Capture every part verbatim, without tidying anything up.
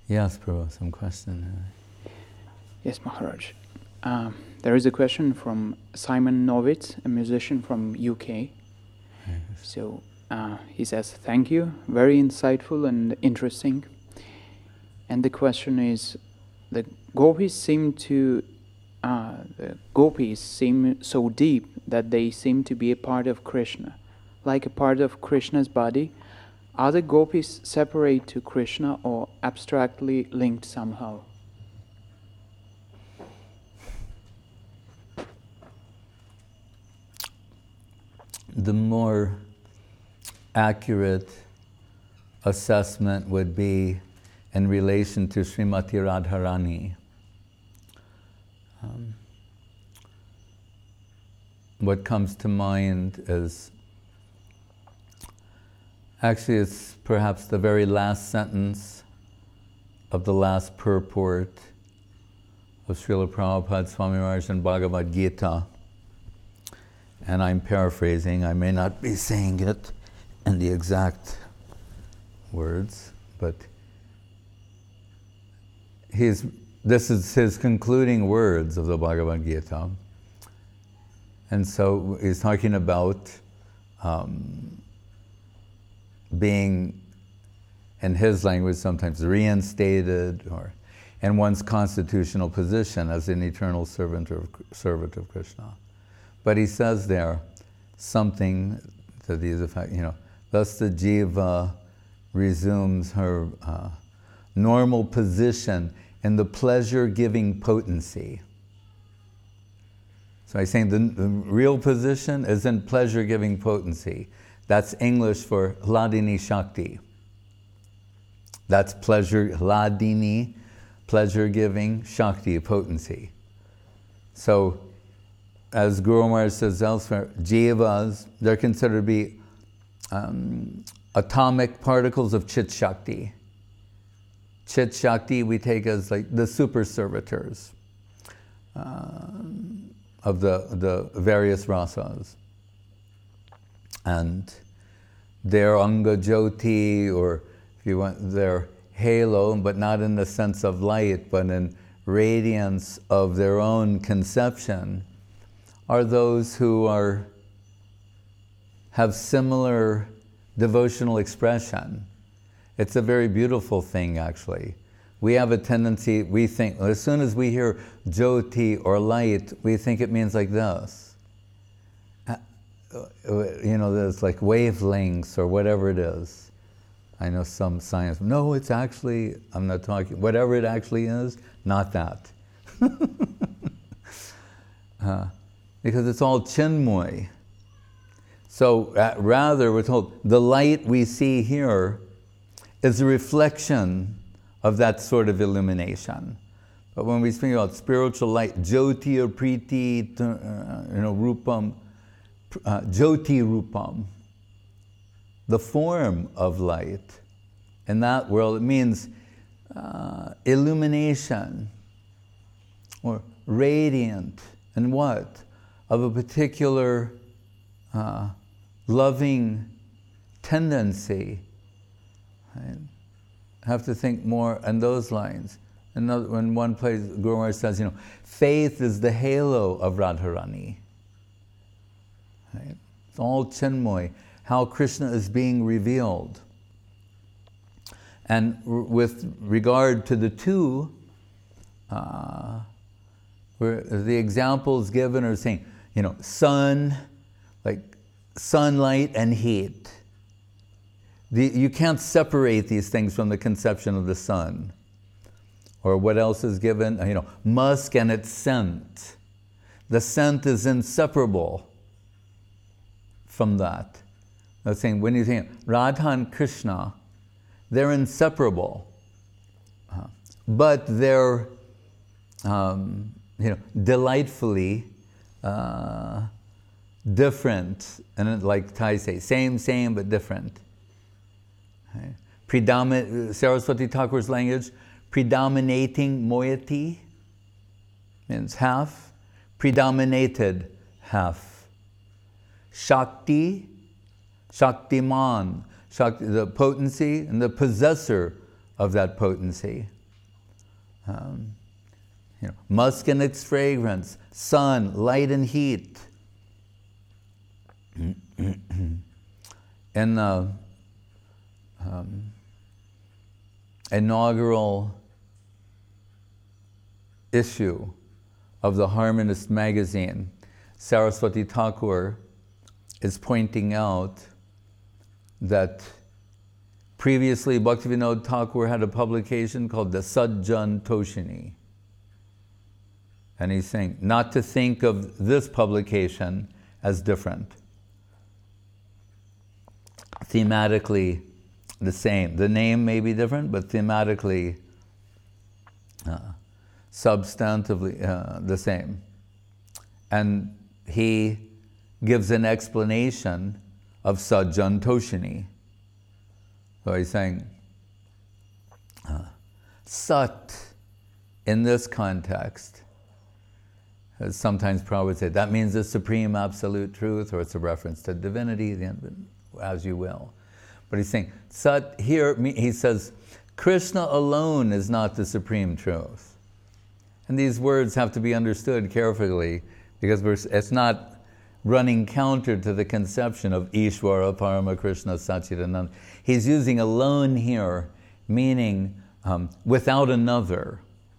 Yes, Prabhu, some question. Yes, Maharaj. Um, there is a question from Simon Novitz, a musician from U K. Yes. So uh, he says, thank you, very insightful and interesting. And the question is, the gopis seem to, uh, the gopis seem so deep that they seem to be a part of Krishna, like a part of Krishna's body. Are the gopis separate to Krishna or abstractly linked somehow? The more accurate assessment would be in relation to Srimati Radharani. Um, what comes to mind is, actually it's perhaps the very last sentence of the last purport of Srila Prabhupada Swami Maharaj in Bhagavad Gita. And I'm paraphrasing, I may not be saying it in the exact words, but he's, this is his concluding words of the Bhagavad Gita. And so he's talking about um, being, in his language, sometimes reinstated or in one's constitutional position as an eternal servant of, servant of Krishna. But he says there something to these effect, you know, thus the jiva resumes her uh, normal position in the pleasure-giving potency. So he's saying the, the real position is in pleasure-giving potency. That's English for Hladini Shakti. That's pleasure, Hladini, pleasure-giving Shakti, potency. So, as Guru Maharaj says elsewhere, jivas, they're considered to be um, atomic particles of Chit Shakti. Chit Shakti we take as like the super servitors uh, of the, the various rasas. And their Anga Jyoti, or if you want, their halo, but not in the sense of light, but in radiance of their own conception, are those who are have similar devotional expression. It's a very beautiful thing, actually. We have a tendency, we think, as soon as we hear jyoti or light, we think it means like this. You know, there's like wavelengths or whatever it is. I know some science, no, it's actually, I'm not talking, whatever it actually is, not that. uh, Because it's all chinmoy. So uh, rather, we're told, the light we see here is a reflection of that sort of illumination. But when we speak about spiritual light, jyoti or priti, uh, you know, rupam, uh, jyoti rupam, the form of light, in that world, it means uh, illumination or radiant, and what? Of a particular uh, loving tendency. Right? Have to think more on those lines. Another, when one place, Guru Maharaj says, you know, faith is the halo of Radharani. Right? It's all chinmoy, how Krishna is being revealed. And r- with regard to the two, uh, where the examples given are saying, you know, sun, like sunlight and heat. The, you can't separate these things from the conception of the sun. Or what else is given? You know, musk and its scent. The scent is inseparable from that. That's saying, when you think Radha and Krishna, they're inseparable. Uh, but they're, um, you know, delightfully uh, different, and like Thai say, same, same, but different. Okay. Predominant, Saraswati Thakur's language, predominating moiety means half, predominated half. Shakti, Shaktiman, Shakti, the potency and the possessor of that potency. Um, you know, musk and its fragrance, sun, light and heat. In the um, inaugural issue of the Harmonist magazine, Saraswati Thakur is pointing out that previously Bhaktivinoda Thakur had a publication called the Sajjan Toshini. And he's saying not to think of this publication as different. Thematically the same. The name may be different, but thematically, uh, substantively uh, the same. And he gives an explanation of Sajjan Toshini. So he's saying, uh, Sat, in this context, as sometimes Prabhupada would say, that means the supreme absolute truth, or it's a reference to divinity, as you will. But he's saying, Sat here, he says, Krishna alone is not the supreme truth. And these words have to be understood carefully, because we're, it's not running counter to the conception of Ishvara, Parama Krishna, Satchidananda. He's using alone here, meaning um, without another.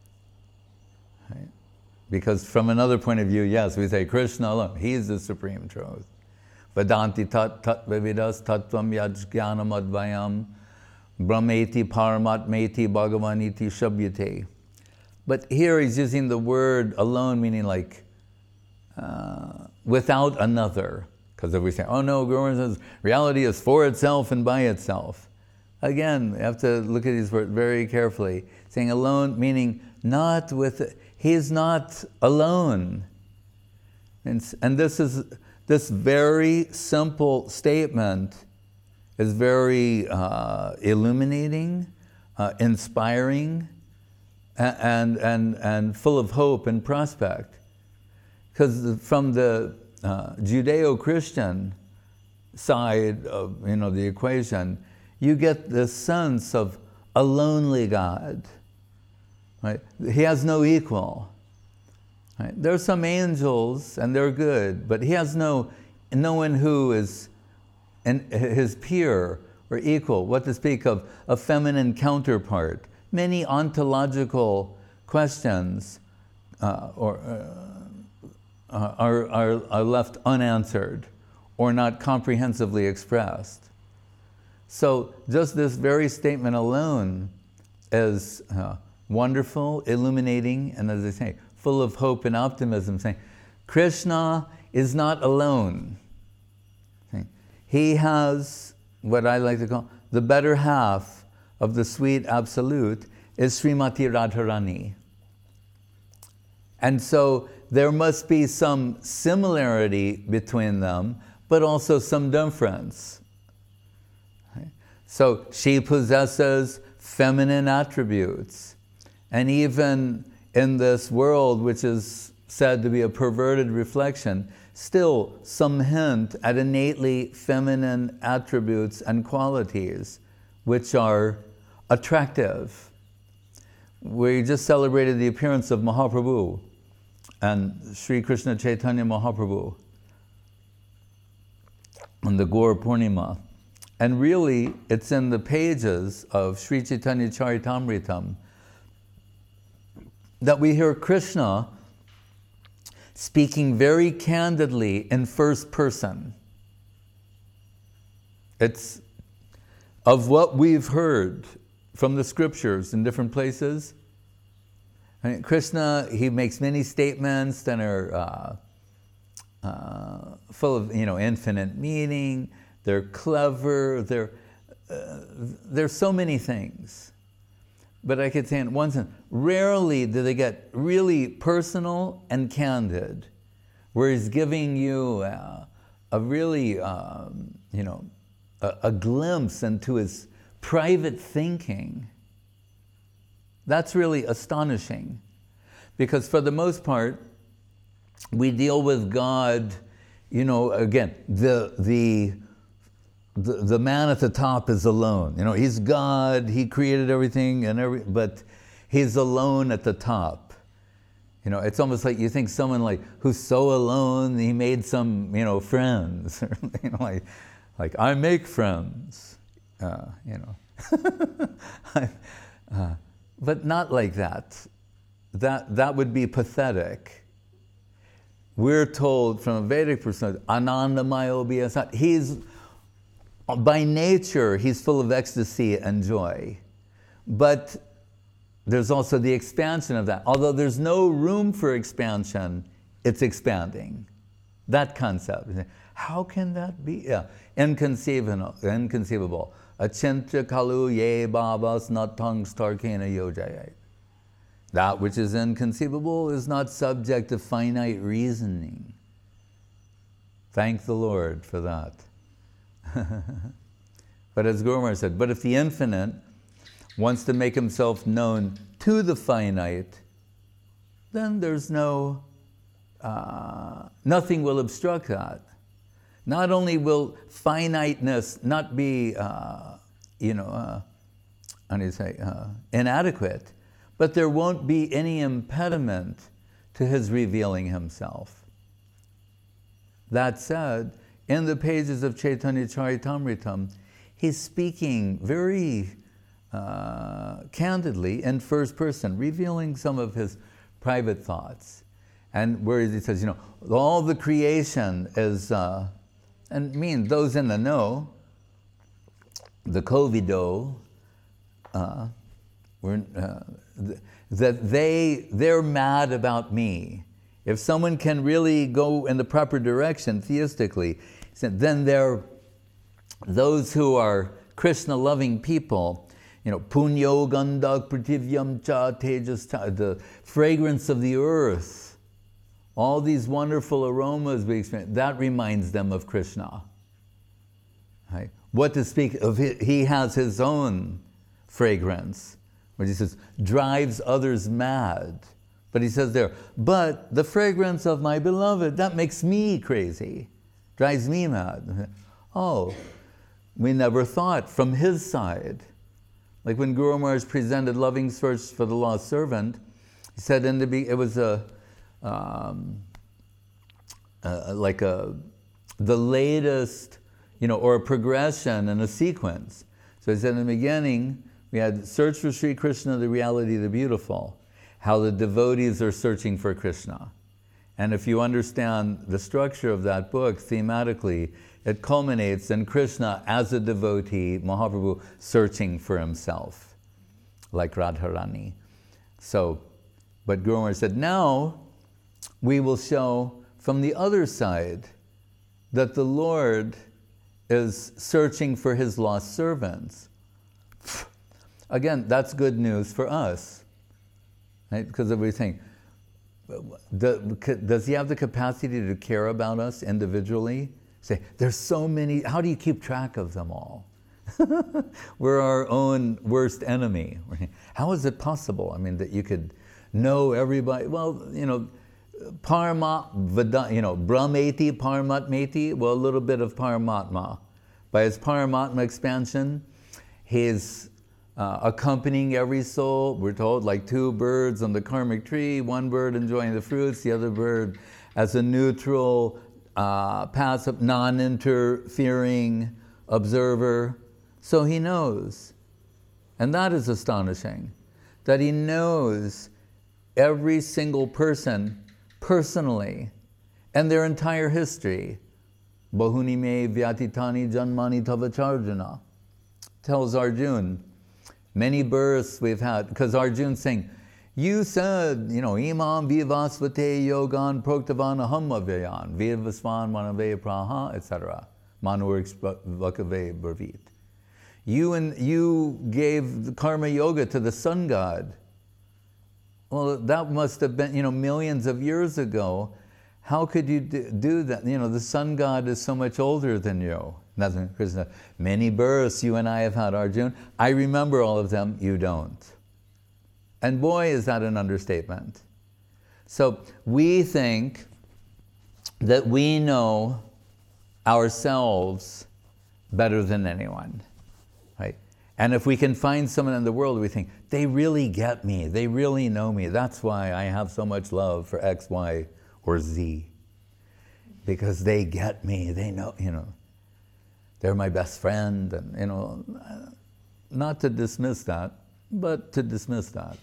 Right? Because from another point of view, yes, we say Krishna alone, he is the supreme truth. Vedanti tat tat vividas tattvam yajjnanam advayam brahmeti paramatmeti bhagavaniti shabhyate. But here he's using the word alone, meaning like uh, without another. Because if we say, oh no, Guru says reality is for itself and by itself. Again, you have to look at these words very carefully. Saying alone, meaning not with, he's not alone. And, and this is, this very simple statement is very uh, illuminating, uh, inspiring, and, and, and full of hope and prospect. Because from the uh, Judeo-Christian side of you know, the equation, you get the sense of a lonely God. Right? He has no equal. Right? There are some angels, and they're good, but he has no, no one who is in his peer or equal. What to speak of a feminine counterpart. Many ontological questions uh, or, uh, are, are, are left unanswered or not comprehensively expressed. So just this very statement alone is uh, wonderful, illuminating, and as I say, full of hope and optimism, saying, Krishna is not alone. He has what I like to call the better half of the sweet absolute is Srimati Radharani. And so there must be some similarity between them, but also some difference. So she possesses feminine attributes. And even in this world, which is said to be a perverted reflection, still some hint at innately feminine attributes and qualities, which are attractive. We just celebrated the appearance of Mahaprabhu and Sri Krishna Chaitanya Mahaprabhu on the Gaur Purnima. And really, it's in the pages of Sri Chaitanya Charitamritam that we hear Krishna speaking very candidly in first person. It's of what we've heard from the scriptures in different places. I mean, Krishna, he makes many statements that are uh, uh, full of, you know, infinite meaning. They're clever. They're uh, there's so many things. But I could say in one sense, rarely do they get really personal and candid, where he's giving you uh, a really, um, you know, a, a glimpse into his private thinking. That's really astonishing, because for the most part, we deal with God, you know, again, the the the, the man at the top is alone. You know, he's God, he created everything and every, but He's alone at the top. You know, it's almost like you think someone like who's so alone, he made some, you know, friends. you know, like, like I make friends. Uh, you know, uh, but not like that. That that would be pathetic. We're told from a Vedic perspective, Anandamayo Bhyasat. He's by nature he's full of ecstasy and joy, but there's also the expansion of that. Although there's no room for expansion, it's expanding. That concept. How can that be? Yeah, inconceivable. Inconceivable. Achintya kalu ye babas natang starkena yojayai. That which is inconceivable is not subject to finite reasoning. Thank the Lord for that. But as Guru Maharaj said, but if the infinite wants to make himself known to the finite, then there's no, uh, nothing will obstruct that. Not only will finiteness not be, uh, you know, uh, how do you say, uh, inadequate, but there won't be any impediment to his revealing himself. That said, in the pages of Chaitanya Charitamrita, he's speaking very uh, candidly in first person, revealing some of his private thoughts. And where he says, you know, all the creation is, uh, and I mean those in the know, the Covido, uh, we're, uh, th- that they, they're mad about me. If someone can really go in the proper direction theistically, then they're those who are Krishna-loving people, you know, punyo gandak prativyam cha tejas cha, the fragrance of the earth, all these wonderful aromas we experience, that reminds them of Krishna. Right? What to speak of, he has his own fragrance, which he says drives others mad. But he says there, but the fragrance of my beloved, that makes me crazy, drives me mad. Oh, we never thought from his side. Like when Guru Maharaj presented Loving Search for the Lost Servant, he said in the be- it was a um, uh, like a the latest, you know, or a progression and a sequence. So he said in the beginning we had Search for Sri Krishna, the Reality, the Beautiful, how the devotees are searching for Krishna. And if you understand the structure of that book thematically, it culminates in Krishna as a devotee, Mahaprabhu searching for himself, like Radharani. So, but Guru Maharaj said, now we will show from the other side that the Lord is searching for his lost servants. Again, that's good news for us, right? Because we think, does he have the capacity to care about us individually? Say, there's so many, how do you keep track of them all? We're our own worst enemy. How is it possible? I mean, that you could know everybody? Well, you know, Parama, you know, Brahmeti, Paramatmeti, well, a little bit of Paramatma. By his Paramatma expansion, he's uh, accompanying every soul, we're told, like two birds on the karmic tree, one bird enjoying the fruits, the other bird as a neutral, Uh, passive, non-interfering observer. So he knows. And that is astonishing, that he knows every single person personally and their entire history. Bahuni me vyatitani janmani tavacharjana tells Arjuna, many births we've had, because Arjuna's saying, you said, you know, imam vivasvate yogan proktavan ahamavyayan, vivasvan manave praha, et cetera. Manur vakave bravit. You and you gave the karma yoga to the sun god. Well, that must have been, you know, millions of years ago. How could you do that? You know, the sun god is so much older than you. Nothing, Krishna. Many births you and I have had, Arjuna. I remember all of them, you don't. And boy, is that an understatement. So we think that we know ourselves better than anyone, right? And if we can find someone in the world, we think, they really get me, they really know me. That's why I have so much love for X, Y, or Z. Because they get me, they know, you know, they're my best friend, and, you know, not to dismiss that, but to dismiss that.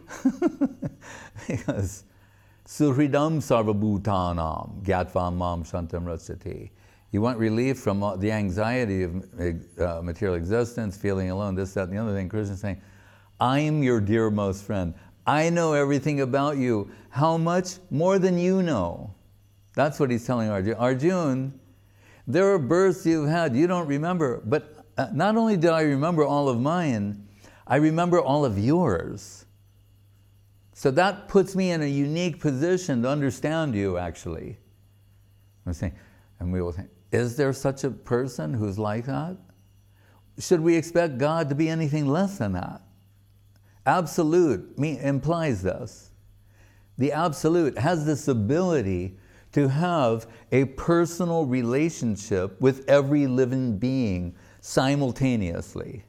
Because Suhridam sarvabhutanam gyatvam mam shantam rasati. You want relief from the anxiety of uh, material existence, feeling alone, this, that, and the other thing. Krishna is saying, I am your dearmost friend. I know everything about you. How much? More than you know. That's what he's telling Arjuna. Arjuna, there are births you've had you don't remember, but uh, not only do I remember all of mine, I remember all of yours. So that puts me in a unique position to understand you, actually. I'm saying, and we will think, is there such a person who's like that? Should we expect God to be anything less than that? Absolute me, implies this. The absolute has this ability to have a personal relationship with every living being simultaneously.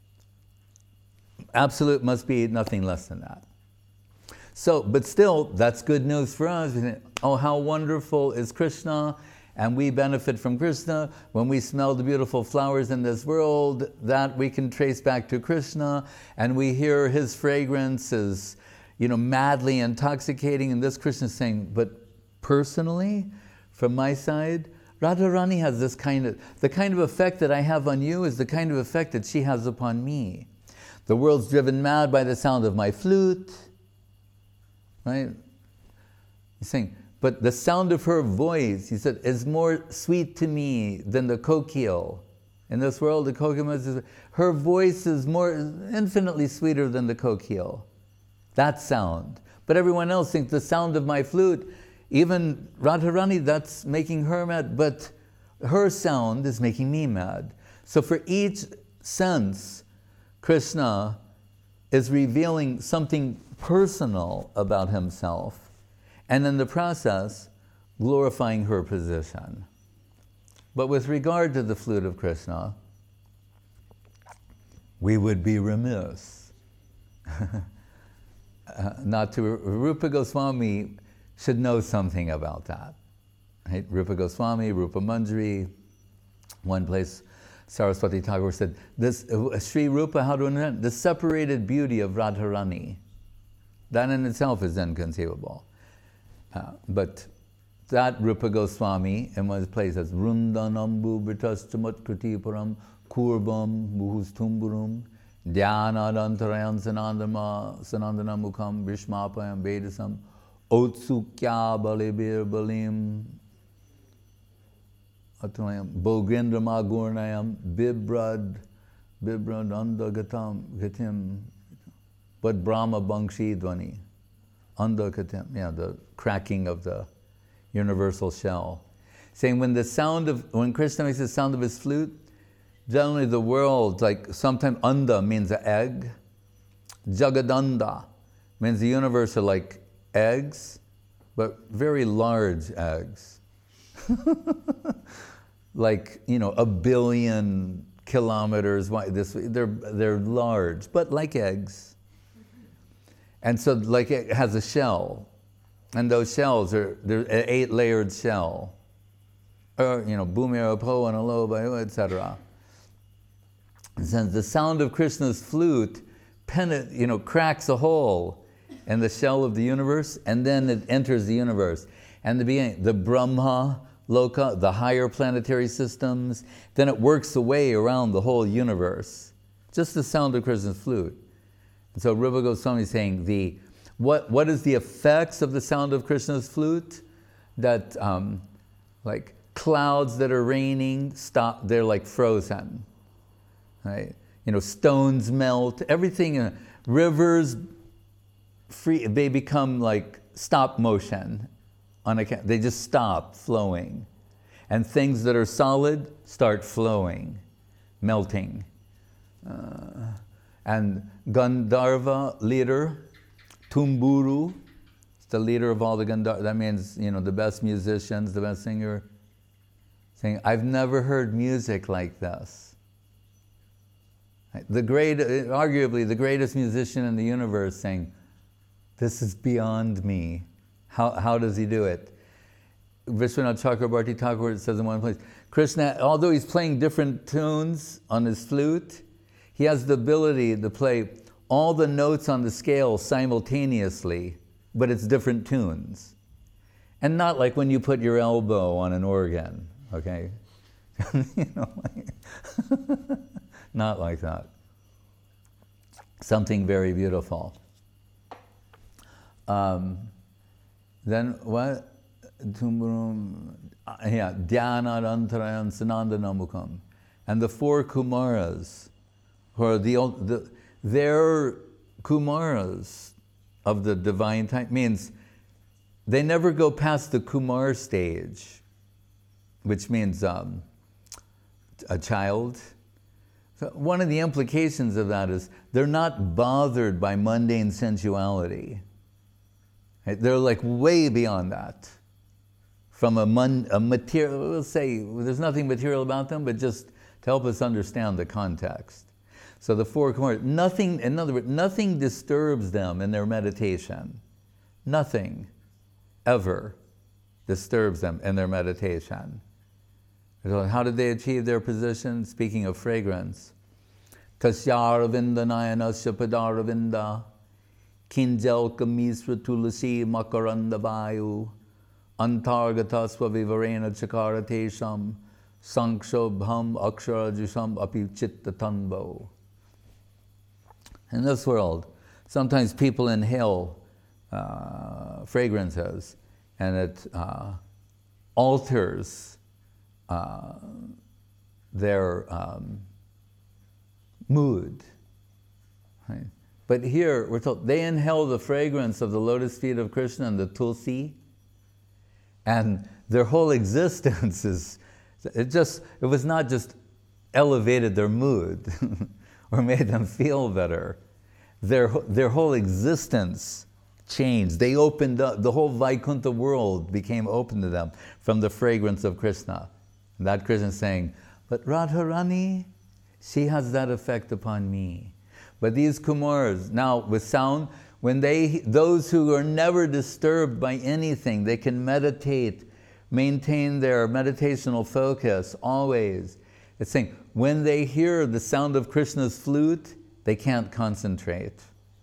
Absolute must be nothing less than that. So, but still, that's good news for us. Oh, how wonderful is Krishna, and we benefit from Krishna. When we smell the beautiful flowers in this world, that we can trace back to Krishna, and we hear his fragrance is, you know, madly intoxicating, and this Krishna is saying, but personally, from my side, Radharani has this kind of, the kind of effect that I have on you is the kind of effect that she has upon me. The world's driven mad by the sound of my flute, right? He's saying, but the sound of her voice, he said, is more sweet to me than the kokil. In this world, the kokil, her voice is more, infinitely sweeter than the kokil. That sound. But everyone else thinks the sound of my flute, even Radharani, that's making her mad, but her sound is making me mad. So for each sense, Krishna is revealing something personal about himself, and in the process, glorifying her position. But with regard to the flute of Krishna, we would be remiss uh, not to. Rupa Goswami should know something about that. Right? Rupa Goswami, Rupa Manjari, one place Saraswati Thakur said, this, uh, Sri Rupa, how to understand, the separated beauty of Radharani, that in itself is inconceivable. Uh, but that Rupa Goswami, in one place says, Rundanambu Britas Chamatkriti Param Kurbam Muhustumburum Dhyanadantarayan Sanandama Sanandana Mukham Vishmapayam Vedasam Otsukya Balibir Balim Bogrendrama Gurnayam Bibrad Bibrad Andagatam Gatim, but Brahma Bangshi Dvani Andagatim, yeah, the cracking of the universal shell. Saying when the sound of, when Krishna makes the sound of his flute, generally the world, like sometimes Anda means an egg, Jagadanda means the universe are like eggs, but very large eggs. Like, you know, a billion kilometers wide. This, they're, they're large, but like eggs. And so like it has a shell. And those shells are, they're an eight-layered shell. Or, you know, Bhumir Apo and Aloba, et cetera. Since the sound of Krishna's flute, penet, you know, cracks a hole in the shell of the universe, and then it enters the universe. And the beginning, the Brahma, Loka, the higher planetary systems, then it works the way around the whole universe. Just the sound of Krishna's flute. And so Rupa Goswami is saying, the, what, what is the effects of the sound of Krishna's flute? That um, like clouds that are raining, stop, they're like frozen. Right? You know, stones melt, everything, uh, rivers, free, they become like stop motion. On account, they just stop flowing. And things that are solid start flowing, melting. Uh, and Gandharva leader, Tumburu, the leader of all the Gandharva, that means, you know, the best musicians, the best singer, saying, I've never heard music like this. The great, arguably the greatest musician in the universe saying, this is beyond me. How, how does he do it? Vishwanath Chakrabarti Thakur says in one place, Krishna, although he's playing different tunes on his flute, he has the ability to play all the notes on the scale simultaneously, but it's different tunes. And not like when you put your elbow on an organ, okay? You know, like not like that. Something very beautiful. Um, then what? Yeah, Dhyana Antarayam Sanandanamukam. And the four Kumaras, who are the, the they're Kumaras of the divine type, means they never go past the Kumar stage, which means um, a child. So one of the implications of that is they're not bothered by mundane sensuality. Right? They're like way beyond that. From a, mon, a material, we'll say, there's nothing material about them, but just to help us understand the context. So the four Kumaras, nothing, in other words, nothing disturbs them in their meditation. Nothing ever disturbs them in their meditation. So how did they achieve their position? Speaking of fragrance. Kasyaravinda nayanasya padaravinda kinjal kamisra tulasi makaranda vayu antargatasva vivarena chakaratesham sankshobham aksharajusam api chitta tanbo. In this world, sometimes people inhale uh, fragrances and it uh, alters uh, their um, mood. Right? But here we're told they inhale the fragrance of the lotus feet of Krishna and the tulsi, and their whole existence is, it just, it was not just elevated their mood or made them feel better. Their, their whole existence changed. They opened up, the whole Vaikuntha world became open to them from the fragrance of Krishna. And that Krishna is saying, but Radharani, she has that effect upon me. But these Kumars, now with sound, when they, those who are never disturbed by anything, they can meditate, maintain their meditational focus always. It's saying, when they hear the sound of Krishna's flute, they can't concentrate.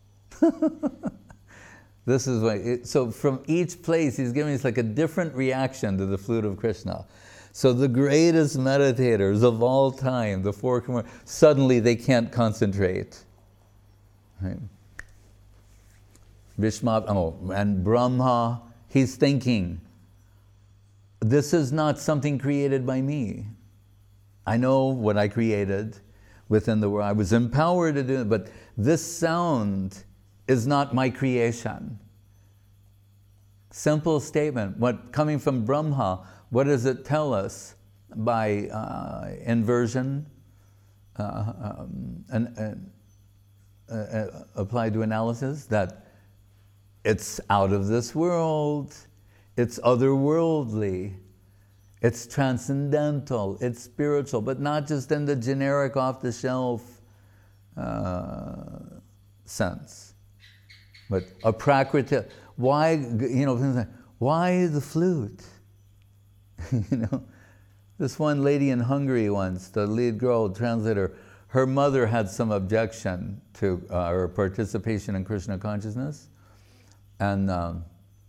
This is why, it, so from each place, he's giving us like a different reaction to the flute of Krishna. So the greatest meditators of all time, the four Kumars, suddenly they can't concentrate. Right? Vishma, oh, and Brahma, he's thinking, this is not something created by me. I know what I created within the world. I was empowered to do it, but this sound is not my creation. Simple statement. What coming from Brahma, what does it tell us by uh, inversion uh, um, and, and uh, uh, applied to analysis? That it's out of this world, it's otherworldly, it's transcendental, it's spiritual, but not just in the generic off-the-shelf uh, sense. But a prakriti, why, you know, why the flute? You know, this one lady in Hungary once, the lead girl translator, her mother had some objection to uh, her participation in Krishna consciousness. And um,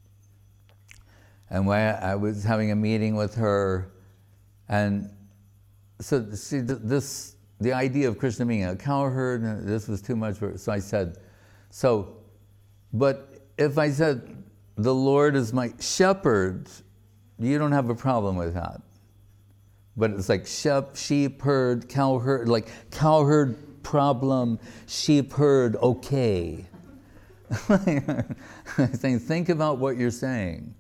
and when I was having a meeting with her, and so see this, the idea of Krishna being a cowherd, this was too much for her. So I said, so, but if I said, the Lord is my shepherd, you don't have a problem with that. But it's like sheep, sheep herd, cow herd, like cow herd problem, sheep herd, okay. Saying, think about what you're saying.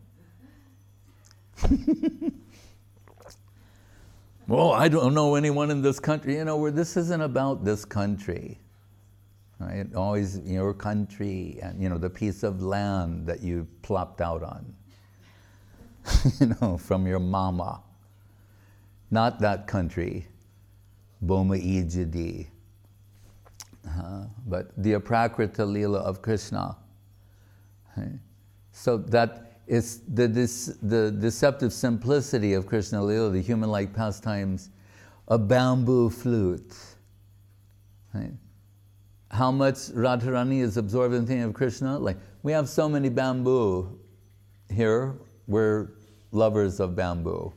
Well, I don't know anyone in this country. You know, where this isn't about this country. Right? Always your country and, you know, the piece of land that you plopped out on. You know, from your mama. Not that country. Boma Ijadi. Uh, but the Aprakrita Leela of Krishna. Right? So that is the, this, the deceptive simplicity of Krishna Leela, the human-like pastimes, a bamboo flute. Right? How much Radharani is absorbed in the thing of Krishna? Like, we have so many bamboo here, we're lovers of bamboo.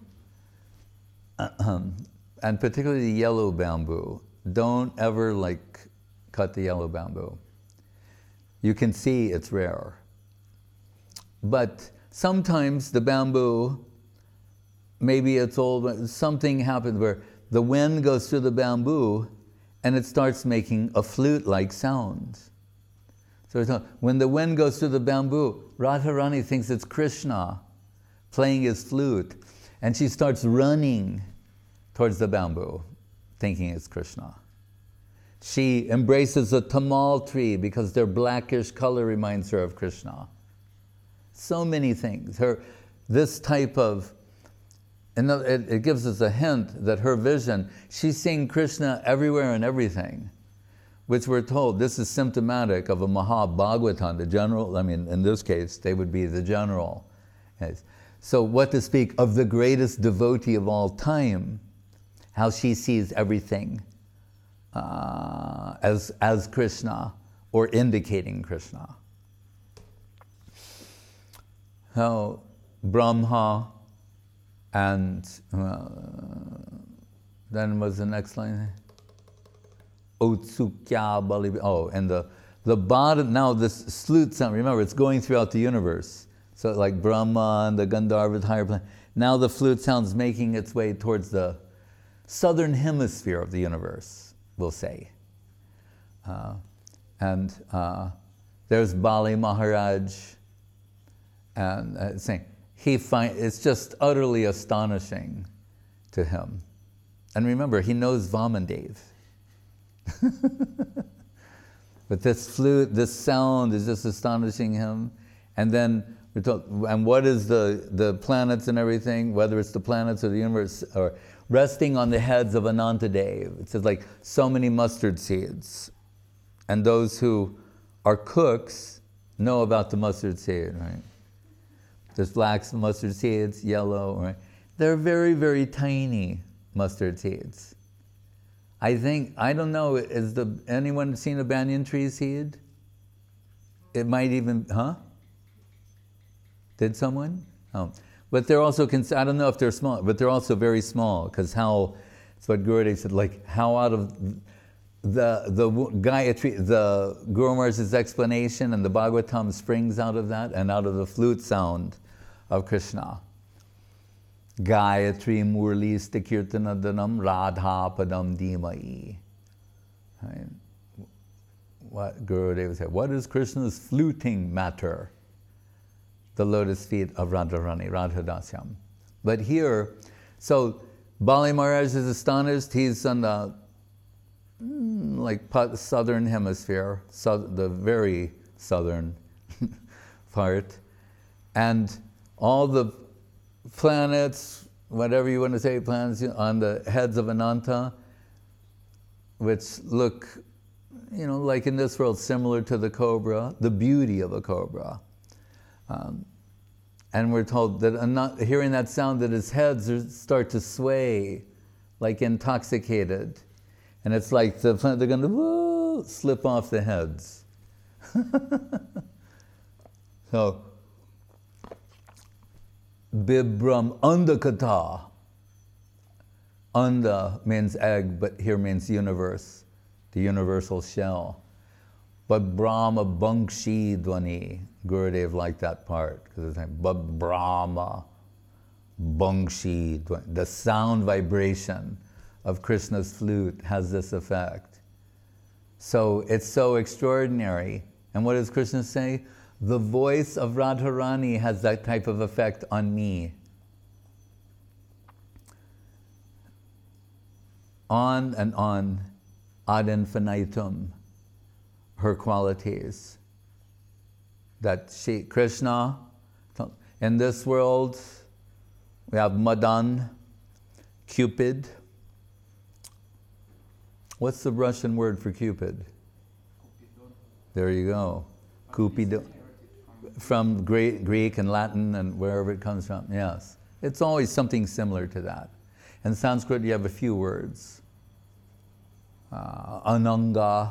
Um, and particularly the yellow bamboo. Don't ever like cut the yellow bamboo. You can see it's rare. But sometimes the bamboo, maybe it's old, something happened where the wind goes through the bamboo and it starts making a flute-like sound. So when the wind goes through the bamboo, Radharani thinks it's Krishna playing his flute, and she starts running towards the bamboo, thinking it's Krishna. She embraces a tamal tree because their blackish color reminds her of Krishna. So many things. Her, this type of, and it, it gives us a hint that her vision, she's seeing Krishna everywhere and everything, which we're told this is symptomatic of a Mahabhagavatam, the general, I mean, in this case, they would be the general. Yes. So what to speak of the greatest devotee of all time, how she sees everything uh, as, as Krishna, or indicating Krishna. How Brahma and uh, then was the next line? Otsukya Bali. Oh, and the, the bottom, now this flute sound, remember, it's going throughout the universe. So like Brahma and the Gandharva higher plane. Now the flute sound's making its way towards the southern hemisphere of the universe, we'll say. Uh, and uh, there's Bali Maharaj, and uh, saying, he find, it's just utterly astonishing to him. And remember, he knows Vamandev. But this flute, this sound is just astonishing him. And then we're told, and what is the, the planets and everything, whether it's the planets or the universe, or resting on the heads of Anantadev. It says like so many mustard seeds. And those who are cooks know about the mustard seed, right? There's black mustard seeds, yellow, right? They're very, very tiny mustard seeds. I think, I don't know, is the, anyone seen a banyan tree seed? It might even, huh? Did someone? Oh. But they're also, I don't know if they're small, but they're also very small, because how, it's what Gurudev said, like how out of the, the Gayatri, the Guru Maharaj's explanation and the Bhagavatam springs out of that, and out of the flute sound of Krishna. Gayatri Murli Stakirtanadanam Radha Padam Dhimai. Right? What Gurudev said, what is Krishna's fluting matter? The lotus feet of Radharani, Radhadasyam. But here, so Bali Maharaj is astonished, he's on the mm, like southern hemisphere, so, the very southern part, and all the planets, whatever you want to say, planets on the heads of Ananta, which look, you know, like in this world, similar to the cobra, the beauty of a cobra. Um, and we're told that, not, hearing that sound, that his heads are, start to sway, like intoxicated. And it's like the, they're going to whoa, slip off the heads. So, Bibram Andakata. Anda means egg, but here means universe, the universal shell. But Brahma Bangshi Dwani, Gurudev liked that part, because it's like, but Brahma Bangshi Dwani, the sound vibration of Krishna's flute has this effect. So it's so extraordinary. And what does Krishna say? The voice of Radharani has that type of effect on me. On and on, ad infinitum, her qualities. That she, Krishna, in this world, we have Madan, Cupid, What's the Russian word for Cupid? There you go. Cupido. From Greek, Greek and Latin and wherever it comes from, yes. It's always something similar to that. In Sanskrit, you have a few words. Uh, Ananga,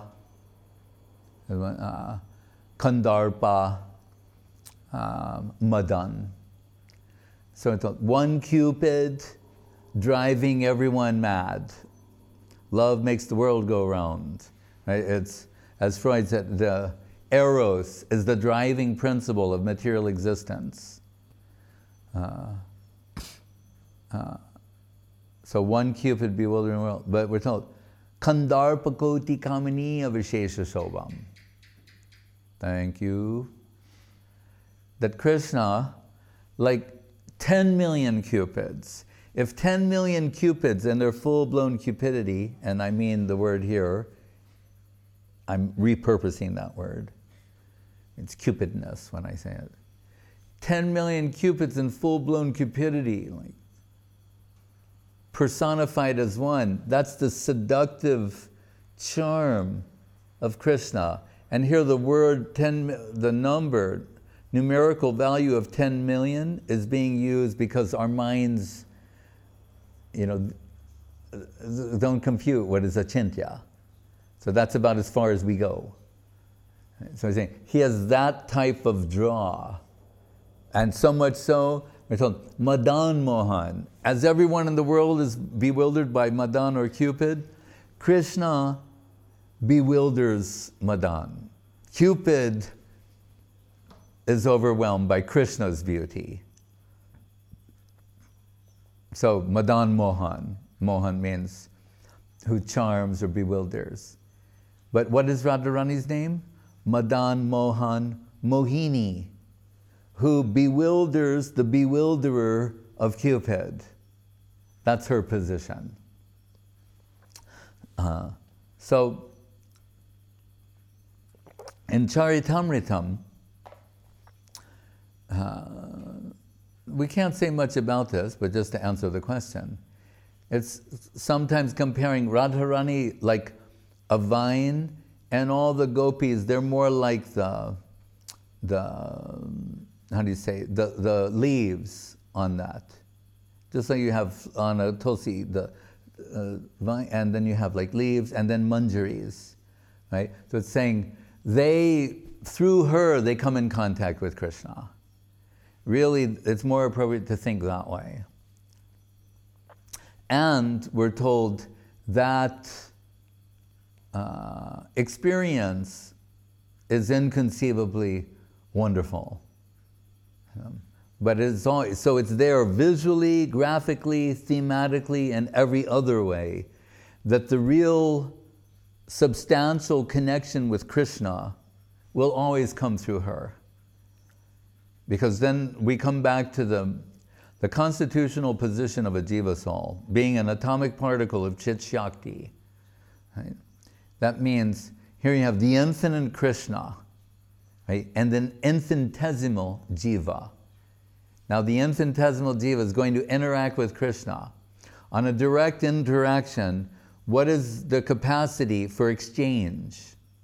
uh, Kandarpa, uh, Madan. So it's one Cupid driving everyone mad. Love makes the world go round. Right? It's, as Freud said, the eros is the driving principle of material existence. Uh, uh, so one Cupid bewildering world. But we're told, Kandarpakoti kamani avishesha shobham. Thank you. That Krishna, like ten million Cupids, if ten million Cupids and their full-blown cupidity, and I mean the word here, I'm repurposing that word. It's cupidness when I say it. ten million Cupids in full-blown cupidity, like personified as one. That's the seductive charm of Krishna. And here the word ten, the number, numerical value of ten million is being used because our minds, you know, don't compute what is achintya. So that's about as far as we go. So he's saying, he has that type of draw. And so much so, we're told, Madan Mohan. As everyone in the world is bewildered by Madan or Cupid, Krishna bewilders Madan. Cupid is overwhelmed by Krishna's beauty. So Madan Mohan. Mohan means who charms or bewilders. But what is Radharani's name? Madan Mohan Mohini, who bewilders the bewilderer of Cupid. That's her position. Uh, so, in Charitamritam, uh, we can't say much about this, but just to answer the question, it's sometimes comparing Radharani like a vine, and all the gopis, they're more like the, the how do you say, the, the leaves on that. Just like you have on a tulsi, the uh, vine, and then you have like leaves, and then manjaris, right? So it's saying, they, through her, they come in contact with Krishna. Really, it's more appropriate to think that way. And we're told that uh, experience is inconceivably wonderful. Um, but it's all, so it's there visually, graphically, thematically, and every other way, that the real substantial connection with Krishna will always come through her. Because then we come back to the, the constitutional position of a jiva soul, being an atomic particle of Chit Shakti. Right? That means here you have the infinite Krishna, right? And then infinitesimal jiva. Now the infinitesimal jiva is going to interact with Krishna. On a direct interaction, what is the capacity for exchange?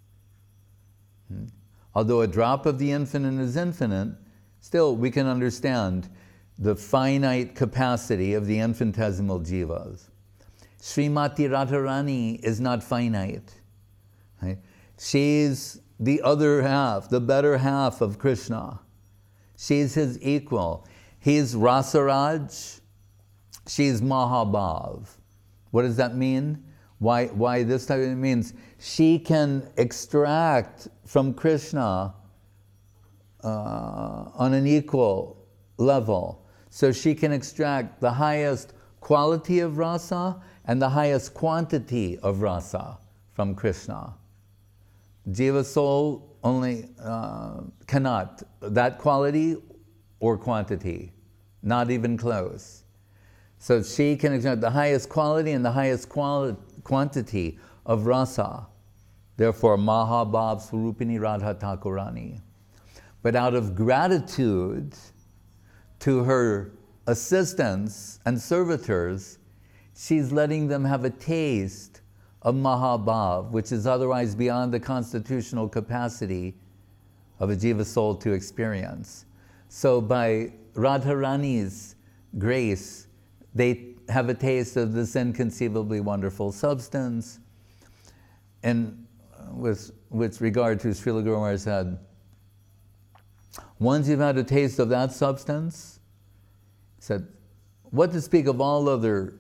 Hmm. Although a drop of the infinite is infinite, still we can understand the finite capacity of the infinitesimal jivas. Srimati Radharani is not finite. Right? She's the other half, the better half of Krishna. She's his equal. He's Rasaraj, she's Mahabhav. What does that mean? Why, why this type? It means she can extract from Krishna uh, on an equal level. So she can extract the highest quality of rasa and the highest quantity of rasa from Krishna. Jiva soul only uh, cannot, that quality or quantity, not even close. So she can extract the highest quality and the highest quali- quantity of rasa. Therefore, Mahabhav Swarupini Radha Thakurani. But out of gratitude to her assistants and servitors, she's letting them have a taste of Mahabhav, which is otherwise beyond the constitutional capacity of a jiva soul to experience. So by Radharani's grace, they have a taste of this inconceivably wonderful substance. And with, with regard to Srila Guru Maharaj said, once you've had a taste of that substance, he said, what to speak of all other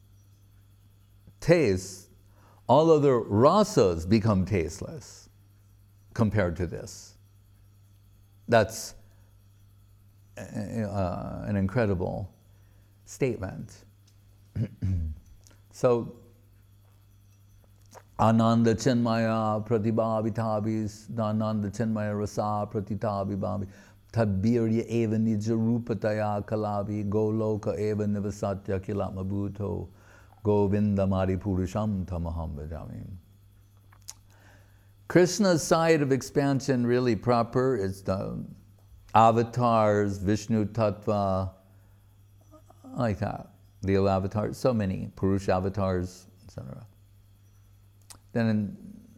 tastes, all other rasas become tasteless compared to this. That's uh, an incredible statement. So, Ananda Chinmaya Pratibhavitabhis, Ananda Chinmaya Rasa Pratitavibavi, Tabirya Eva Nijarupataya Kalavi, Goloka Eva Nivasatya Kilatma Bhuto, Govinda Mari Purusham Tamaham Bhajami. Krishna's side of expansion, really proper, is the avatars, Vishnu Tattva, like that. The avatars, so many, Purusha avatars, et cetera. Then in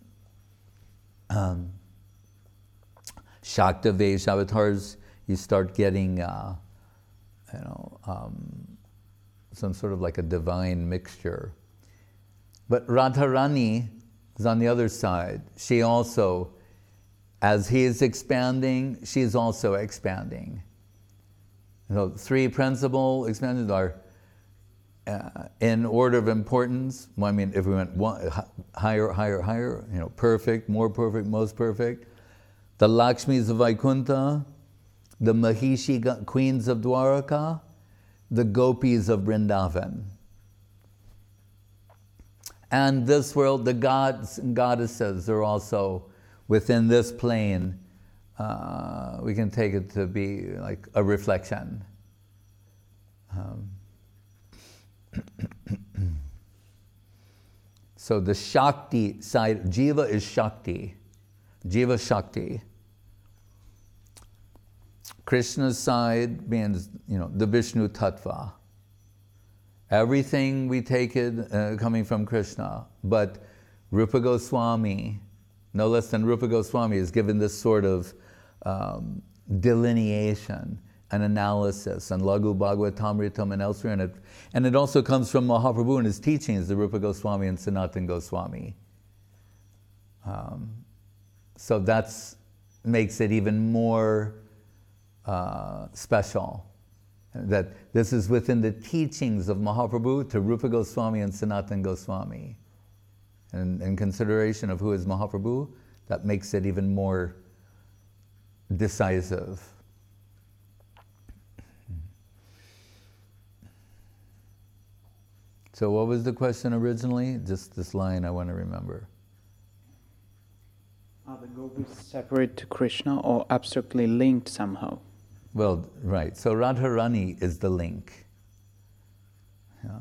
um, Shakta Vesh avatars, you start getting, uh, you know, um, some sort of like a divine mixture. But Radharani is on the other side. She also, as he is expanding, she is also expanding. So three principal expansions are uh, in order of importance. Well, I mean, if we went one, higher, higher, higher, you know, perfect, more perfect, most perfect. The Lakshmis of Vaikuntha, the Mahishi queens of Dwaraka, the Gopis of Vrindavan. And this world, the gods and goddesses are also within this plane. Uh, we can take it to be like a reflection. Um, so the Shakti side, Jiva is Shakti. Jiva Shakti. Krishna's side means, you know, the Vishnu Tattva. Everything we take it uh, coming from Krishna, but Rupa Goswami, no less than Rupa Goswami, is given this sort of um, delineation and analysis, and Laghu Bhagavatamritam and elsewhere in it. And it also comes from Mahaprabhu and his teachings, the Rupa Goswami and Sanatana Goswami. Um, so that's makes it even more uh, special. That this is within the teachings of Mahaprabhu to Rupa Goswami and Sanatana Goswami. And in consideration of who is Mahaprabhu, that makes it even more decisive. So what was the question originally? Just this line I want to remember. Are the gopis separate to Krishna or abstractly linked somehow? Well, right. So Radharani is the link. Yeah.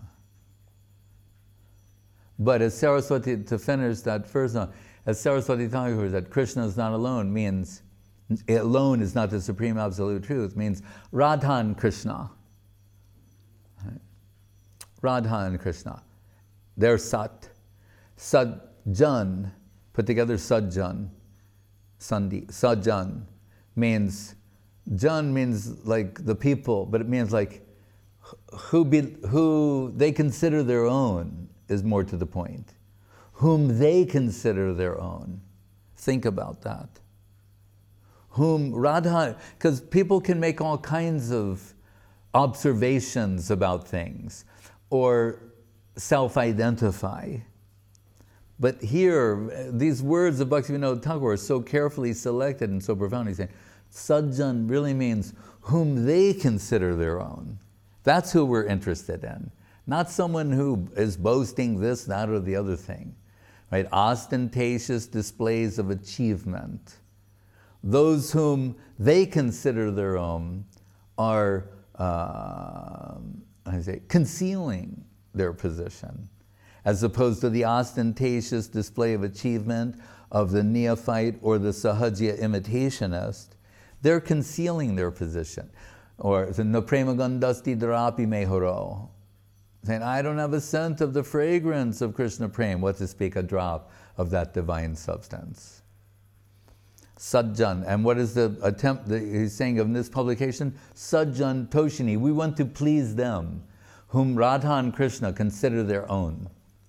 But as Saraswati, to finish that first one, as Saraswati Thakur, that Krishna is not alone means, alone is not the supreme absolute truth, means Radha and Krishna. Right? Radha and Krishna. They're Sat. Sadjan, put together Sadjan, Sandi, Sadjan means, Jan means like the people, but it means like who be, who they consider their own is more to the point. Whom they consider their own. Think about that. Whom Radha, because people can make all kinds of observations about things or self-identify. But here, these words of Bhaktivinoda Thakur are so carefully selected and so profoundly saying, Sadjan really means whom they consider their own. That's who we're interested in. Not someone who is boasting this, that, or the other thing. Right? Ostentatious displays of achievement. Those whom they consider their own are uh, I say, concealing their position, as opposed to the ostentatious display of achievement of the neophyte or the sahajya imitationist. They're concealing their position. Or the naprema gandasti dharapi mehoro. saying, I don't have a scent of the fragrance of Krishna Prem, what to speak a drop of that divine substance. Sajjan, and what is the attempt that he's saying of this publication? Sajjan Toshini, we want to please them, whom Radha and Krishna consider their own.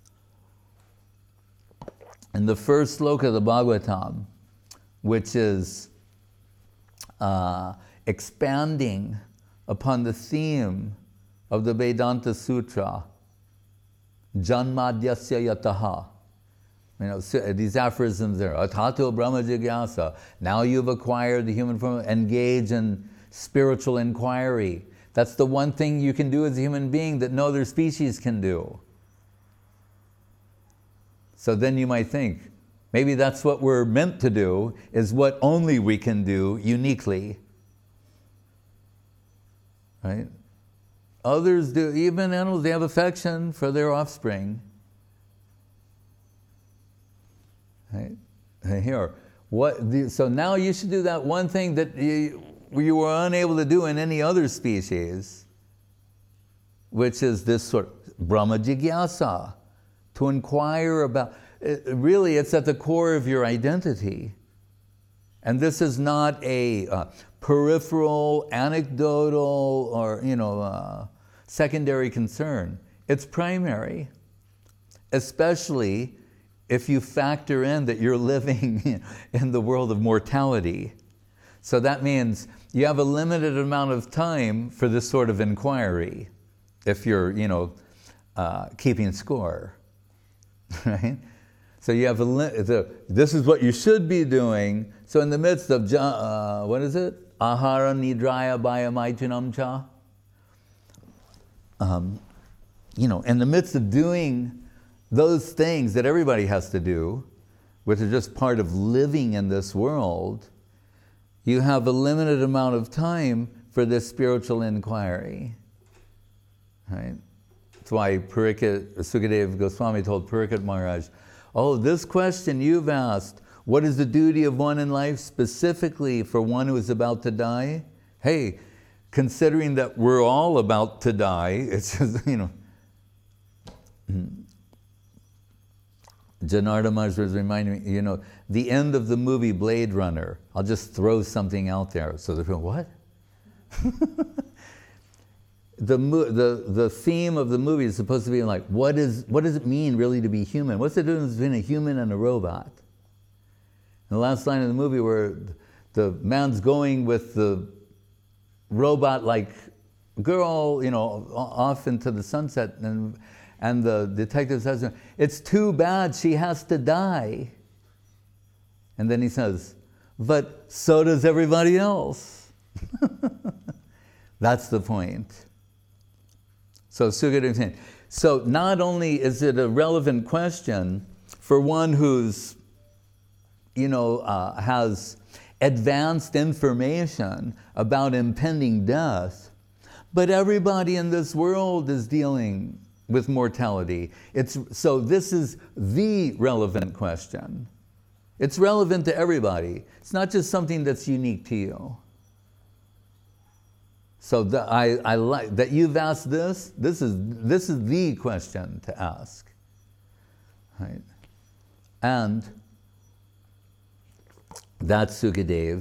In the first sloka of the Bhagavatam, which is uh, expanding upon the theme of the Vedanta Sutra, Janmadyasya Yataha. You know, these aphorisms there, Atato Brahma Jigyasa, now you've acquired the human form, engage in spiritual inquiry. That's the one thing you can do as a human being that no other species can do. So then you might think, maybe that's what we're meant to do, is what only we can do uniquely. Right? Others do, even animals, they have affection for their offspring. Right? Here, what? The, so now you should do that one thing that you, you were unable to do in any other species, which is this sort of Brahma Jigyasa, to inquire about. It, really, it's at the core of your identity. And this is not a uh, peripheral, anecdotal, or you know, uh, secondary concern. It's primary, especially if you factor in that you're living in the world of mortality. So that means you have a limited amount of time for this sort of inquiry, if you're, you know, uh, keeping score, right? So you have a li- the, this is what you should be doing. So in the midst of, uh, what is it? Ahara nidraya bhayamaitunam cha. Um, you know, in the midst of doing those things that everybody has to do, which are just part of living in this world, you have a limited amount of time for this spiritual inquiry. Right? That's why Parikshit, Sukadeva Goswami told Parikshit Maharaj, oh, this question you've asked, what is the duty of one in life specifically for one who is about to die? Hey, considering that we're all about to die, it's just, you know, Janardha Maharaj was reminding me, you know, the end of the movie Blade Runner, I'll just throw something out there. So they're going, what? the, the, the theme of the movie is supposed to be like, what, is, what does it mean really to be human? What's the difference between a human and a robot? And the last line of the movie where the man's going with the robot-like girl, you know, off into the sunset, and And the detective says, it's too bad she has to die. And then he says, but so does everybody else. That's the point. So Sukadeva is saying, so not only is it a relevant question for one who's, you know, uh, has advanced information about impending death, but everybody in this world is dealing with mortality. It's, so this is the relevant question. It's relevant to everybody. It's not just something that's unique to you. So the, I, I like that you've asked this. This is, this is the question to ask. Right? And that Sukadeva,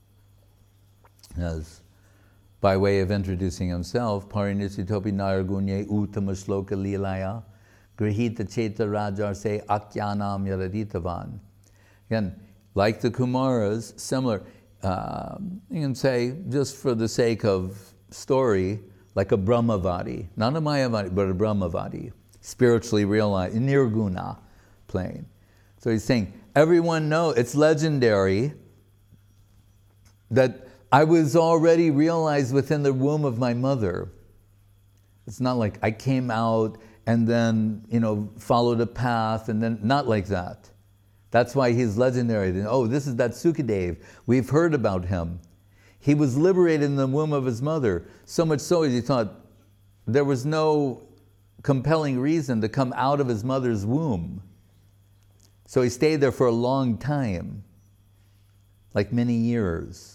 as by way of introducing himself, Parinitsitopi Naragunye Uttama Shloka Lilaya Grihita Cheta Rajarse Akyanam Yaraditavan. Again, like the Kumaras, similar, uh, you can say, just for the sake of story, like a Brahmavadi, not a Mayavadi, but a Brahmavadi, spiritually realized, Nirguna plane. So he's saying, everyone knows, it's legendary that I was already realized within the womb of my mother. It's not like I came out and then, you know, followed a path and then, not like that. That's why he's legendary. Oh, this is that Sukadeva. We've heard about him. He was liberated in the womb of his mother, so much so as he thought there was no compelling reason to come out of his mother's womb. So he stayed there for a long time, like many years.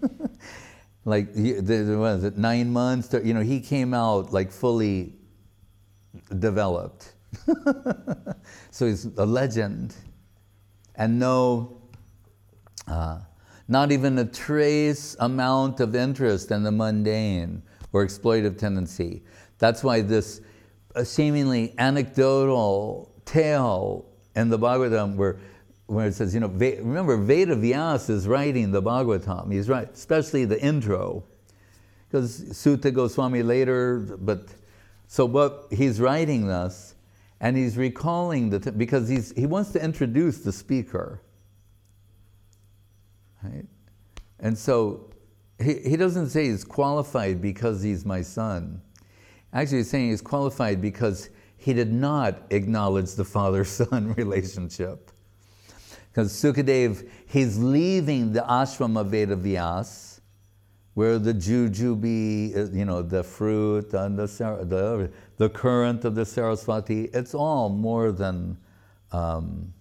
Like, there was it nine months, to, you know, he came out like fully developed. So he's a legend. And no, uh, not even a trace amount of interest in the mundane or exploitive tendency. That's why this uh, seemingly anecdotal tale in the Bhagavatam where, where it says, you know, remember Veda Vyasa is writing the Bhagavatam. He's right, especially the intro. Because Sutta Goswami later, but so but he's writing this, and he's recalling the, because he's, he wants to introduce the speaker. Right? And so he, he doesn't say he's qualified because he's my son. Actually, he's saying he's qualified because he did not acknowledge the father-son relationship. Because Sukadev, he's leaving the ashram of Veda Vyasa, where the jujube, you know, the fruit and the, the, the current of the Saraswati, it's all more than, um,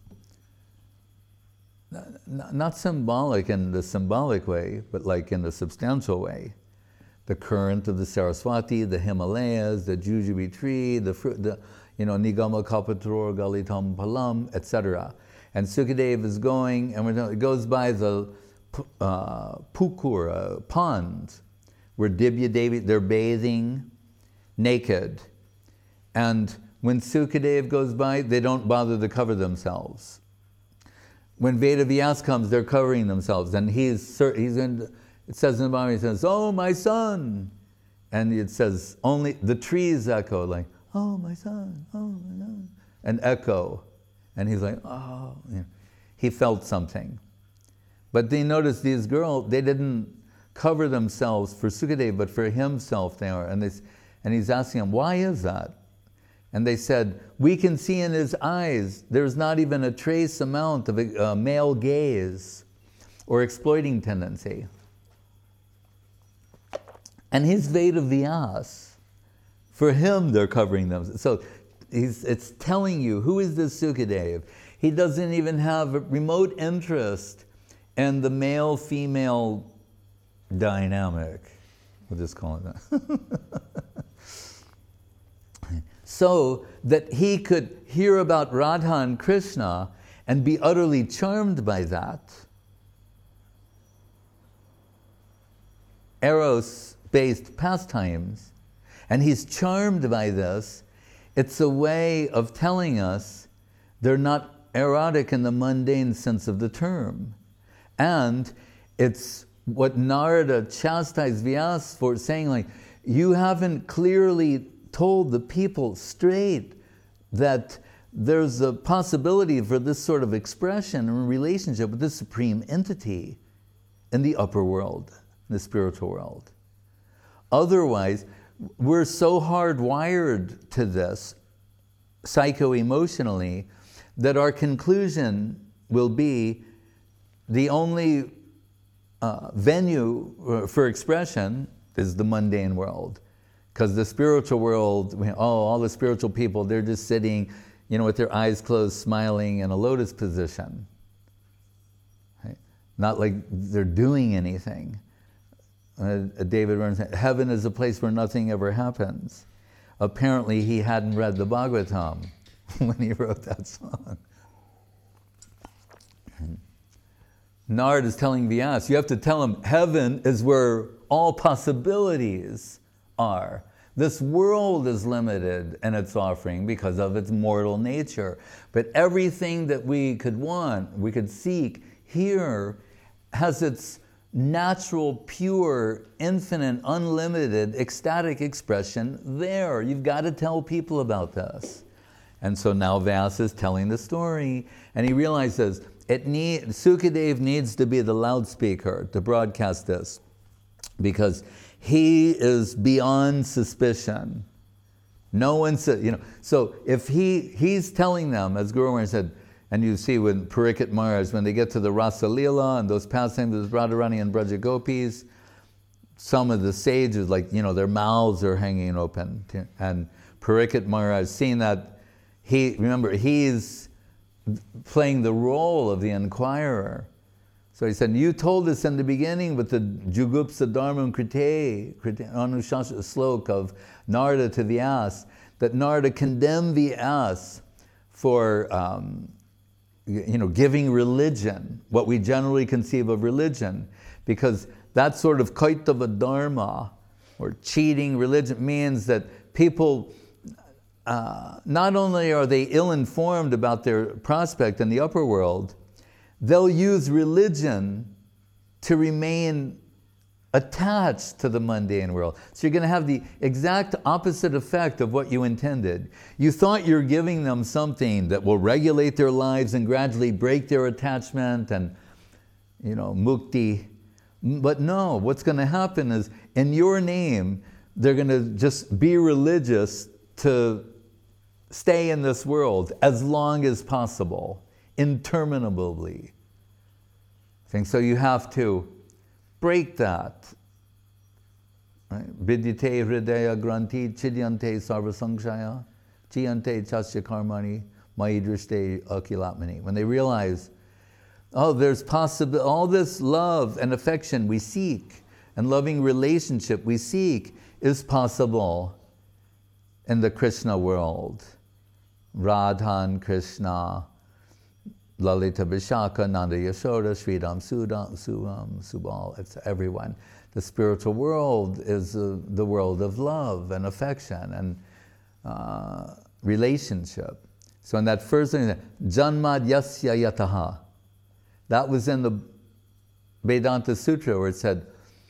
not, not symbolic in the symbolic way, but like in the substantial way. The current of the Saraswati, the Himalayas, the jujube tree, the fruit, the, you know, Nigama Kalpataror Galitam Palam, et cetera. And Sukadev is going, and it goes by the Uh, pukur, uh, pond, where Dibya Devi, they're bathing naked. And when Sukadev goes by, they don't bother to cover themselves. When Veda Vyasa comes, they're covering themselves. And he's, he's in, it says in the Bible, he says, "Oh, my son." And it says, only the trees echo, like, "Oh, my son, oh, my son," and echo. And he's like, oh, you know, he felt something. But they noticed these girls, they didn't cover themselves for Sukadev, but for himself they are. And, they, and he's asking them, why is that? And they said, we can see in his eyes, there's not even a trace amount of a, uh, male gaze or exploiting tendency. And his Veda Vyasa, for him they're covering them. So he's, it's telling you, who is this Sukadev? He doesn't even have a remote interest and the male-female dynamic, we'll just call it that. So that he could hear about Radha and Krishna and be utterly charmed by that. Eros-based pastimes, and he's charmed by this. It's a way of telling us they're not erotic in the mundane sense of the term. And it's what Narada chastised Vyasa for, saying like, you haven't clearly told the people straight that there's a possibility for this sort of expression and relationship with this supreme entity in the upper world, in the spiritual world. Otherwise, we're so hardwired to this psycho-emotionally that our conclusion will be the only uh, venue for expression is the mundane world. Because the spiritual world, oh, all the spiritual people, they're just sitting, you know, with their eyes closed, smiling in a lotus position. Right? Not like they're doing anything. Uh, David Byrne said, heaven is a place where nothing ever happens. Apparently he hadn't read the Bhagavatam when he wrote that song. Narada is telling Vyasa, you have to tell him heaven is where all possibilities are. This world is limited in its offering because of its mortal nature. But everything that we could want, we could seek here, has its natural, pure, infinite, unlimited, ecstatic expression there. You've got to tell people about this. And so now Vyasa is telling the story, and he realizes it need, Sukadev needs to be the loudspeaker to broadcast this, because he is beyond suspicion. No one said, you know, so if he, he's telling them, as Guru Maharaj said, and you see when Parikshit Maharaj, when they get to the Rasa Leela and those pastimes with Radharani and Braja Gopis, some of the sages, like, you know, their mouths are hanging open. And Parikshit Maharaj, seeing that, he, remember, he's playing the role of the inquirer. So he said, you told us in the beginning with the Jugupsa Dharma Krite, Anushasana slok of Narada to Vyasa, that Narada condemned the ass for um, you know, giving religion, what we generally conceive of religion, because that sort of kaitava dharma, or cheating religion, means that people, uh, not only are they ill-informed about their prospect in the upper world, they'll use religion to remain attached to the mundane world. So you're going to have the exact opposite effect of what you intended. You thought you're giving them something that will regulate their lives and gradually break their attachment and, you know, mukti. But no, what's going to happen is, in your name, they're going to just be religious to stay in this world as long as possible, interminably. So you have to break that. Vidyate hridaya granti chidyante sarvasangshaya chiyante chasya karmani maidrishte akilatmani. When they realize, oh, there's possible, all this love and affection we seek and loving relationship we seek is possible in the Krishna world. Radhan Krishna, Lalita Vishaka, Nanda Yashoda, Sridham Sudam, Suvam, Subal, it's everyone. The spiritual world is uh, the world of love and affection and uh, relationship. So in that first thing, Janmad Yasya Yataha, that was in the Vedanta Sutra where it said,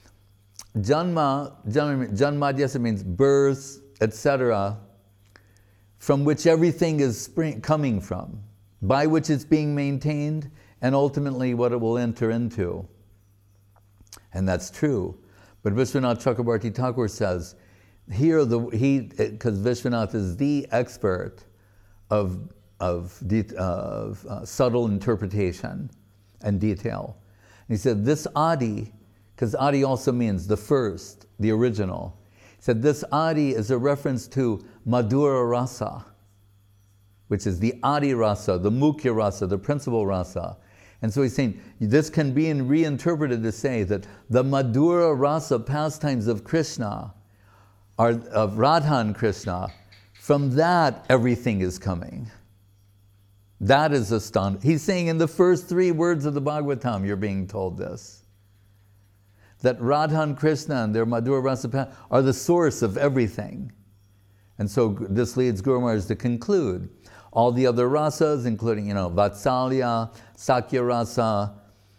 Janma, Janmad Yasya means birth, et cetera, from which everything is spring, coming from, by which it's being maintained, and ultimately what it will enter into. And that's true. But Vishwanath Chakrabarti Thakur says, here, the, he, because Vishwanath is the expert of, of, de, of uh, subtle interpretation and detail. And he said, this Adi, because Adi also means the first, the original. He said, this Adi is a reference to Madhura Rasa, which is the Adi Rasa, the Mukhya Rasa, the principal Rasa. And so he's saying, this can be reinterpreted to say that the Madhura Rasa pastimes of Krishna, are of Radhan Krishna, from that everything is coming. That is astonishing. He's saying in the first three words of the Bhagavatam, you're being told this. That Radhan Krishna and their Madhura Rasa are the source of everything. And so this leads Guru Maharaj to conclude, all the other rasas, including, you know, Vatsalya, Sakya Rasa,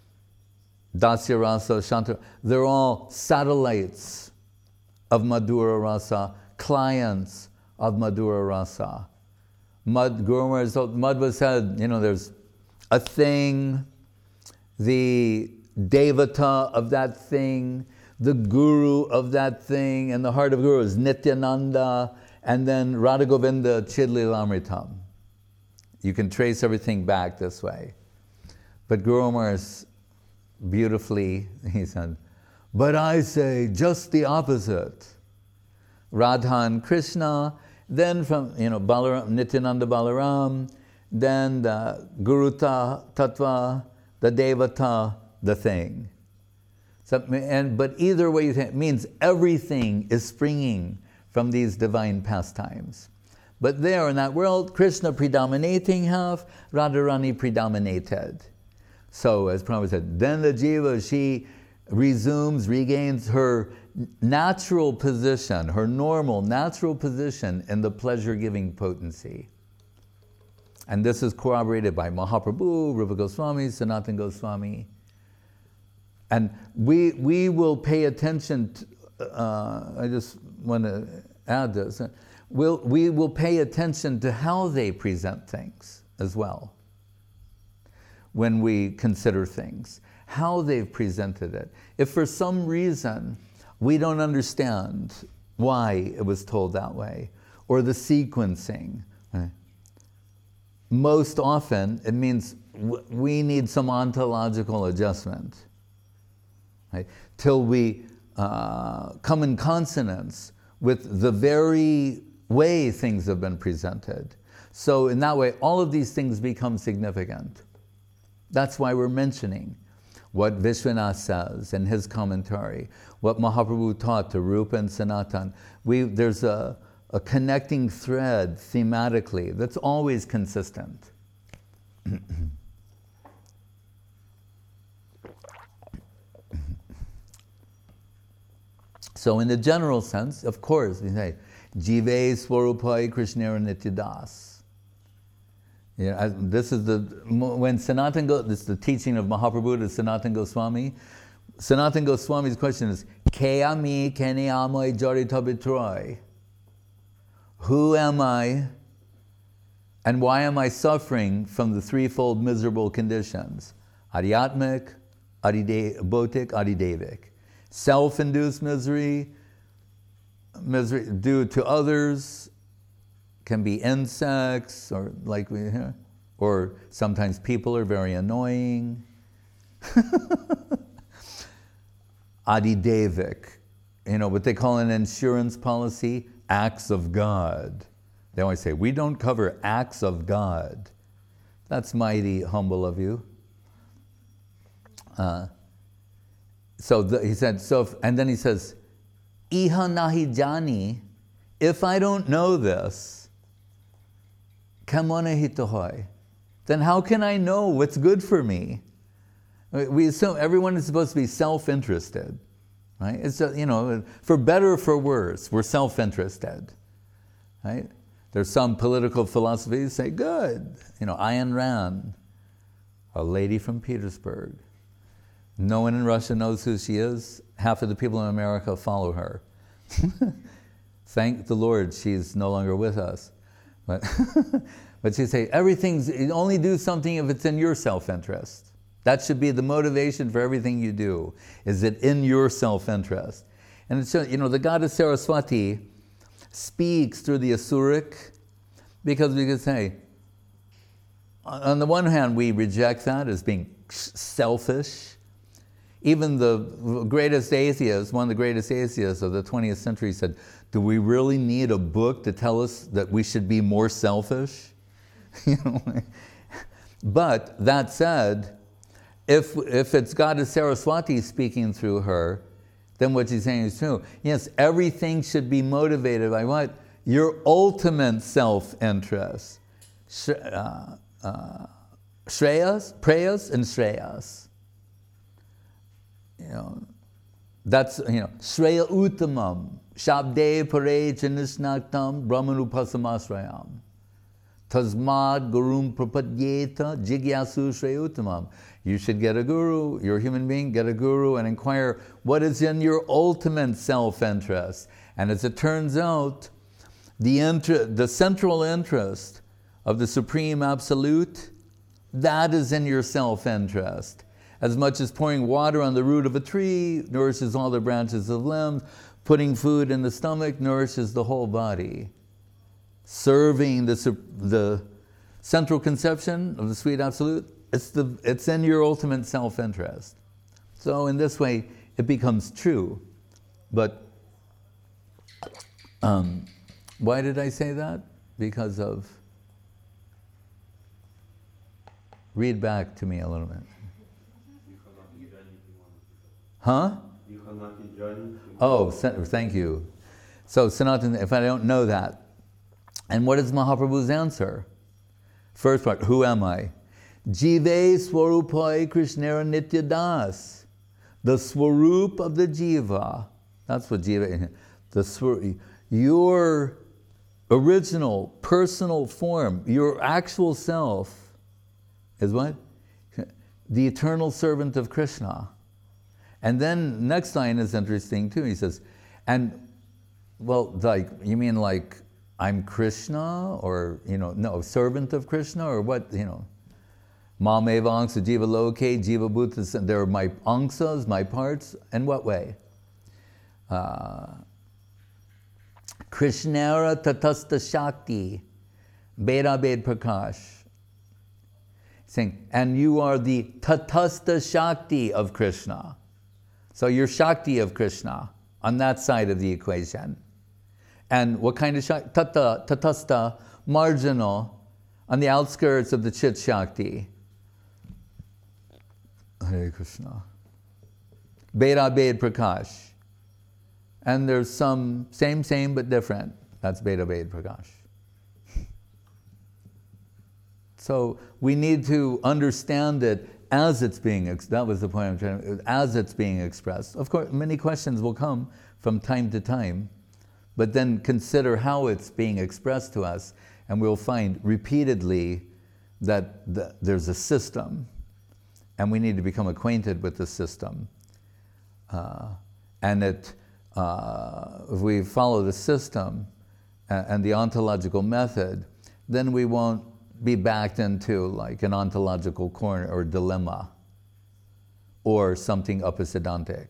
Dasya Rasa, Shanta, they're all satellites of Madhura Rasa, clients of Madhura Rasa. Mad, Guru Maharaj, Madhva said, you know, there's a thing, the devata of that thing, the guru of that thing, and the heart of Guru is Nityananda, and then Radha Govinda Chidlilamritam. You can trace everything back this way. But Guru Maharaj beautifully, he said, but I say just the opposite. Radhan Krishna, then from, you know, Balaram, Nityananda Balaram, then the Guruta Tattva, the Devata, the thing. So, and, but either way you think, it means everything is springing from these divine pastimes. But there in that world, Krishna predominating half, Radharani predominated. So as Prabhupada said, then the jiva, she resumes, regains her natural position, her normal, natural position in the pleasure-giving potency. And this is corroborated by Mahaprabhu, Rupa Goswami, Sanatana Goswami. And we, we will pay attention to, uh, I just want to add this, we'll, we will pay attention to how they present things as well when we consider things, how they've presented it. If for some reason we don't understand why it was told that way, or the sequencing, right? Most often it means w- we need some ontological adjustment, right? Till we uh, come in consonance with the very way things have been presented. So in that way, all of these things become significant. That's why we're mentioning what Vishwanath says in his commentary, what Mahaprabhu taught to Rupa and Sanatan. We, there's a, a connecting thread thematically that's always consistent. So in the general sense, of course, we say, Jive Swarupai Krishnera Nityadas. Yeah, this is the, when Sanatana Goswami, this is the teaching of Mahaprabhu to Sanatana Goswami. Sanatana Goswami's question is, Keami Keni Amai Jari Tabitroy. Who am I and why am I suffering from the threefold miserable conditions? Adhyatmic, Adhibhautik, Adhidevic. Self-induced misery, misery due to others, can be insects, or like we hear, or sometimes people are very annoying. Adhidevic, you know, what they call an insurance policy, acts of God. They always say, we don't cover acts of God. That's mighty humble of you. Uh, so the, he said, so, if, and then he says, Iha nahi jani, if I don't know this, kamona hitohoi, then how can I know what's good for me? We assume everyone is supposed to be self-interested, right? It's a, you know, for better or for worse, we're self-interested, right? There's some political philosophies say, good, you know, Ayn Rand, a lady from Petersburg. No one in Russia knows who she is. Half of the people in America follow her. Thank the Lord she's no longer with us. But, but she say, everything's, you only do something if it's in your self-interest. That should be the motivation for everything you do, is it in your self-interest. And it's, you know, the goddess Saraswati speaks through the Asuric, because we could say, on the one hand, we reject that as being selfish. Even the greatest atheist, one of the greatest atheists of the twentieth century said, do we really need a book to tell us that we should be more selfish? You know? But that said, if, if it's Goddess Saraswati speaking through her, then what she's saying is true. Yes, everything should be motivated by what? Your ultimate self-interest. Sh- uh, uh, Shreyas, prayas, and Shreyas. You know, that's, you know, Shreya Uttamam, Shabde Pare Chinishnaktam, Brahmanupasamasrayam. Tasmad Gurum Prapadyeta Jigyasu Shreya Uttamam. You should get a guru, you're a human being, get a guru and inquire what is in your ultimate self-interest. And as it turns out, the, inter- the central interest of the Supreme Absolute, that is in your self-interest. As much as pouring water on the root of a tree nourishes all the branches of limbs, putting food in the stomach nourishes the whole body. Serving the, the central conception of the Sweet Absolute, it's, the, it's in your ultimate self-interest. So in this way, it becomes true. But um, why did I say that? Because of... Read back to me a little bit. Huh? Oh, thank you. So Sanatana, if I don't know that, and what is Mahaprabhu's answer? First part, who am I? Jive Swarupai Krishnera Nityadas. The Swarup of the Jiva. That's what Jiva is. The Swarup, your original personal form, your actual self is what? The eternal servant of Krishna. And then next line is interesting too. He says, and well, like, you mean like I'm Krishna, or, you know, no, servant of Krishna, or what, you know? Mameva angsa jiva loke, jiva bhutas, they're my angsas, my parts. In what way? Uh, Krishnara tatasta shakti, Beda Bed Prakash. Saying, and you are the tatasta shakti of Krishna. So you're Shakti of Krishna on that side of the equation. And what kind of Shakti? Tata, tatasta, marginal, on the outskirts of the Chit Shakti. Hare Krishna. Beda Bed Prakash. And there's some same, same, but different. That's Bheda Bhed Prakash. So we need to understand it as it's being, ex- that was the point I'm trying to, as it's being expressed. Of course, many questions will come from time to time, but then consider how it's being expressed to us, and we'll find repeatedly that the, there's a system, and we need to become acquainted with the system. Uh, and it, uh, if we follow the system and, and the ontological method, then we won't be backed into like an ontological corner or dilemma or something upasidantic.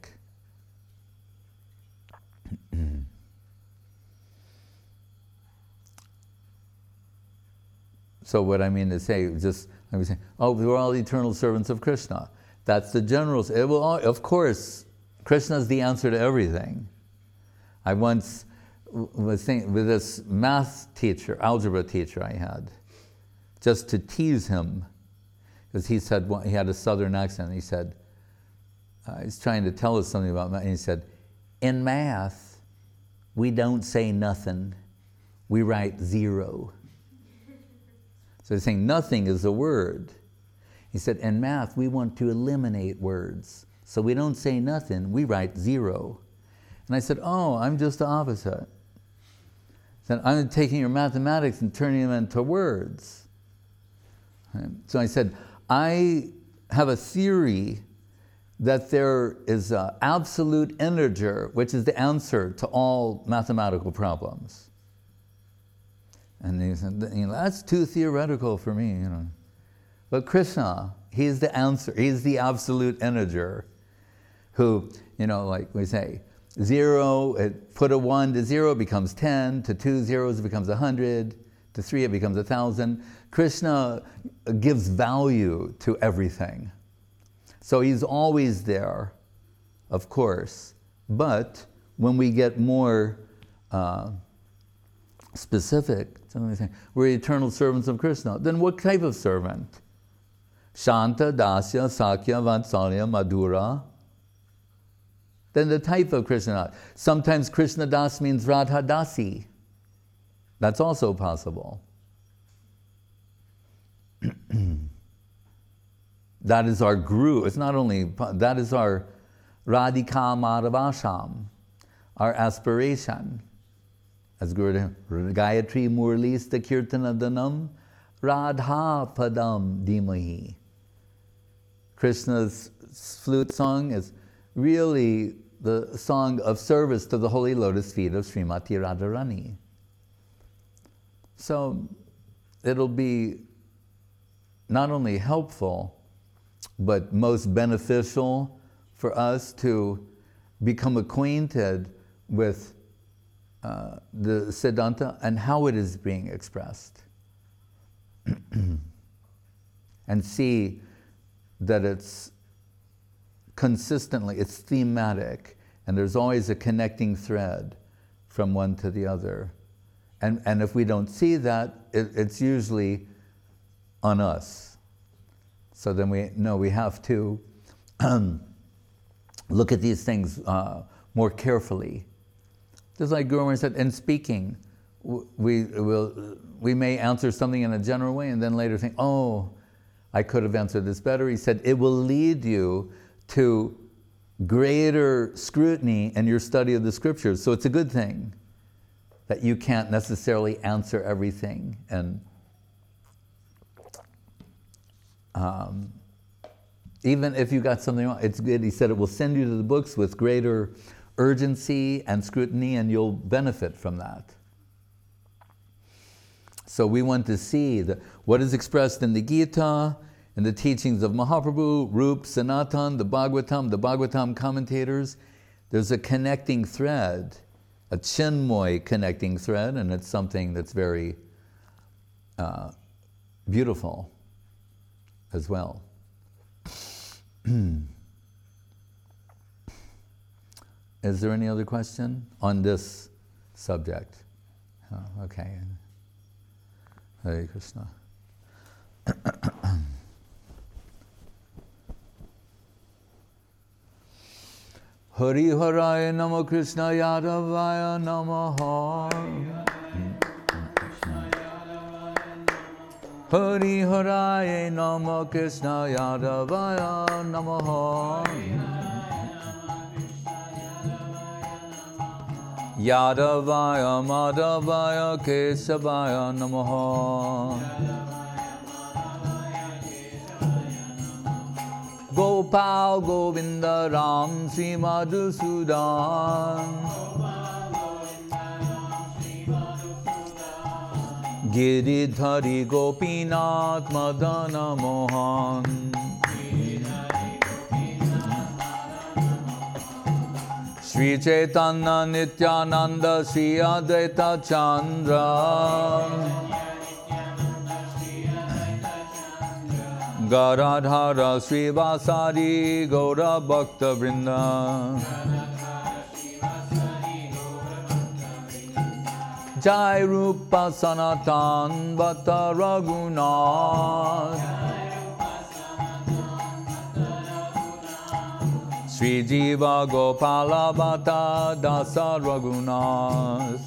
So what I mean to say, just I was saying, oh, we're all eternal servants of Krishna. That's the general. It will, of course, Krishna is the answer to everything. I once was thinking with this math teacher, algebra teacher I had, just to tease him, because he said, well, he had a southern accent, and he said, uh, he's trying to tell us something about math, and he said, in math, we don't say nothing, we write zero. So he's saying nothing is a word. He said, in math, we want to eliminate words, so we don't say nothing, we write zero. And I said, oh, I'm just the opposite. I said, I'm taking your mathematics and turning them into words. So I said, I have a theory that there is an absolute integer, which is the answer to all mathematical problems. And he said, you know, that's too theoretical for me, you know. But Krishna, he's the answer, he's the absolute integer who, you know, like we say, zero, it, put a one to zero, it becomes ten, to two zeros, it becomes a hundred, to three, it becomes a thousand. Krishna gives value to everything. So he's always there, of course. But when we get more uh, specific, we're eternal servants of Krishna. Then what type of servant? Shanta, Dasya, Sakya, Vatsalya, Madhura. Then the type of Krishna. Sometimes Krishna Das means Radha Dasi. That's also possible. That is our guru. It's not only, that is our Radhika Madhavasham, our aspiration. As Guru Gayatri Murlista Kirtana Danam, Radha Padam Dimahi. Krishna's flute song is really the song of service to the holy lotus feet of Srimati Radharani. So it'll be not only helpful, but most beneficial for us to become acquainted with uh, the Siddhanta and how it is being expressed. And see that it's consistently, it's thematic, and there's always a connecting thread from one to the other. And, and if we don't see that, it, it's usually on us. So then we know we have to um, look at these things uh, more carefully. Just like Guru Maharaj said, in speaking, we, will, we may answer something in a general way and then later think, oh, I could have answered this better. He said, it will lead you to greater scrutiny in your study of the scriptures. So it's a good thing that you can't necessarily answer everything. And um, even if you got something wrong, it's good. He said it will send you to the books with greater urgency and scrutiny, and you'll benefit from that. So we want to see the, what is expressed in the Gita, in the teachings of Mahaprabhu, Rup, Sanatan, the Bhagavatam, the Bhagavatam commentators. There's a connecting thread, a chinmoy connecting thread, and it's something that's very uh, beautiful as well. Is there any other question on this subject? Oh, okay. Hare Krishna. Hari Haraya Nama Krishna Yadavaya Namaha. Hari Haraye Namo Krishna Yadavaya Namaha Yadavaya Madhavaya Kesavaya Namaha Gopal Govinda Ram Sri Madhusudan Giridhari Gopinath Madana Mohan Sri Chaitanya Nityananda Sri Advaita Chandra Garadhara Sri Vasari Gaura Bhakta Vrinda Jai Rupa Sanatan Bhatta Raghunath Sri Jiva Gopala Bhatta Dasa Raghunath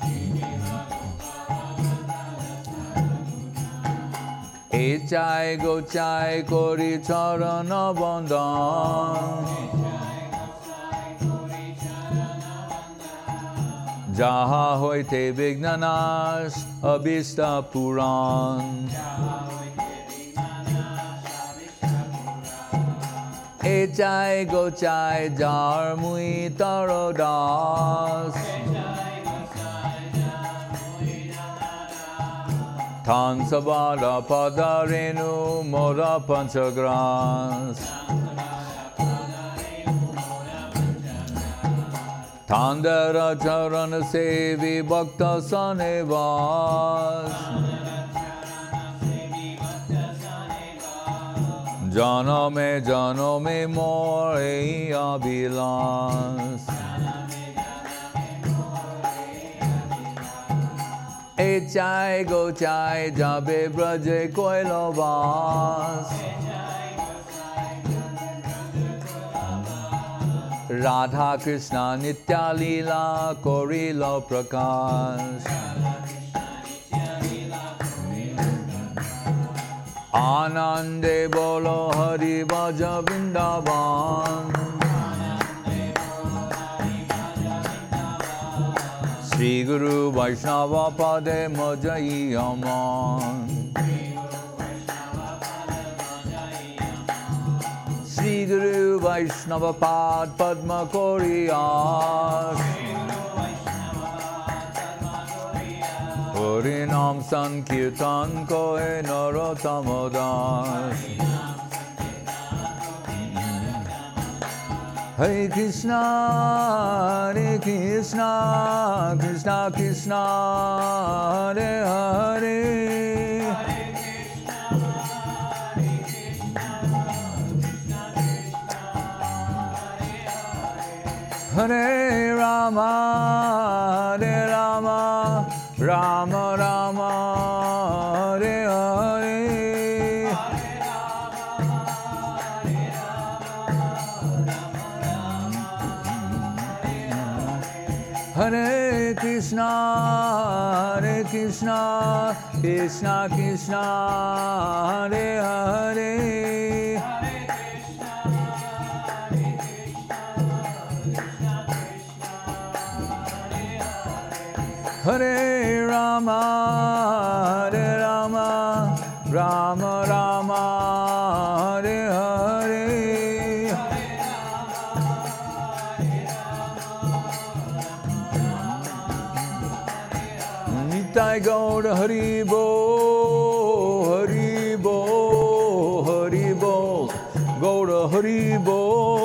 Echai Gochai Kori Charana Bandhan Jaha hoite Vignanash Abhishta Puran Echai Gochai Jar Mui Tarodas Tan Sabara Padarenu Mora Panchagras Tandara Charana Sevi Bhakta Sanevas Janame Janame More Abhilas Echai Gochai Jabe Braje Koilovas Radha Krishna Nitya Leela Korilo Prakash Anande Bolo Hari Bhaja Vrindavan Sri Guru Vaishnava Pade Majai Aman Sri Guru Vaishnava Pad Padma Koriyas Hari Nam Sankirtan Kohe Narottama Das Hare Krishna Hare Krishna Krishna Krishna Hare Hare Hare Rama, Hare Rama, Rama Rama, Hare Hare. Hare Krishna, Hare Krishna, Krishna Krishna, Hare Hare. Hare Rama, Hare Rama, Rama Rama, Hare Hare. Nitai Gaura Hari Bo, Hari Bo, Hari Bo, Gaura Hari Bo.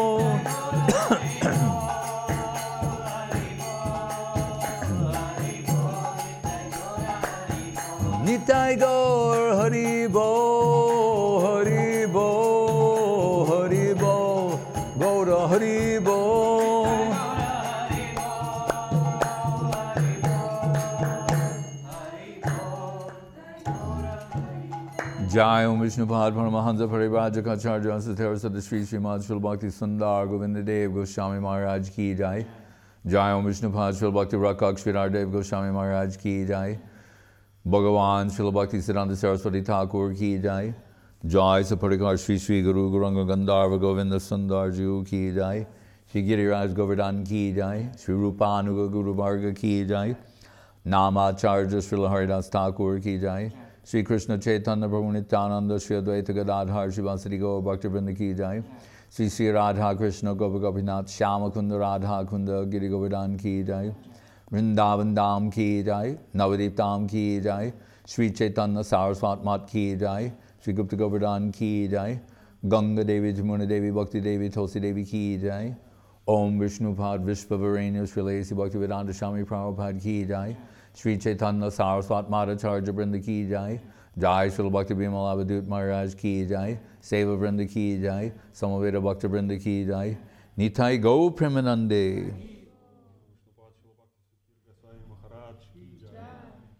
Nitai Gaur Hari Bo, Hari Bo, Hari Bo, Gaura Hari Bo. Jai Om Vishnu Pad Paramahansa Parivrajaka Sathera Sada Sri Srimad Shri Bhakti Sundar Govinda Dev Goswami Maharaj Ki Jai. Jai Om Vishnu Pad Shri Bhakti Rakak Shridhar Dev Goswami Maharaj Ki Jai. Bhagavan Srila Bhakti Siddhanta Saraswati Thakur ki jai. Jai Saparikar Shri Shri Guru Guranga Gandharva Govinda Sundar Jiu ki jai. Shri Giriraj Govardhan ki jai. Shri Rupanuga Guru Varga ki jai. Namacharya Srila Haridas Thakur ki jai. Shri Krishna Chaitanya Prabhu Nityananda Shri Advaita Gadadhar Shri Vasari Gaur Bhakti Vrinda ki jai. Shri Shri Radha Krishna Gopa Gopinath Shyama Kunda Radha Kunda Giri Govardhan ki jai. Vrindavan Dham ki jai. Navadip Dham ki jai. Shri Chaitanya Saraswat Mat ki jai. Shri Gupta Govardhan ki jai. Ganga Devi Jamuna Devi Bhakti Devi Tulsi Devi ki jai. Om Vishnupad Vishvavarenya Shri Lesi Bhakti Vedanta Swami Prabhupada ki jai. Shri Chaitanya Saraswat Madhacharya Vrinda ki jai. Jai Srila Bhakti Bimala Avadut Maharaj ki jai. Seva Vrinda ki jai. Samaveda Bhakti Vrinda ki jai. Nitai Go Premanande.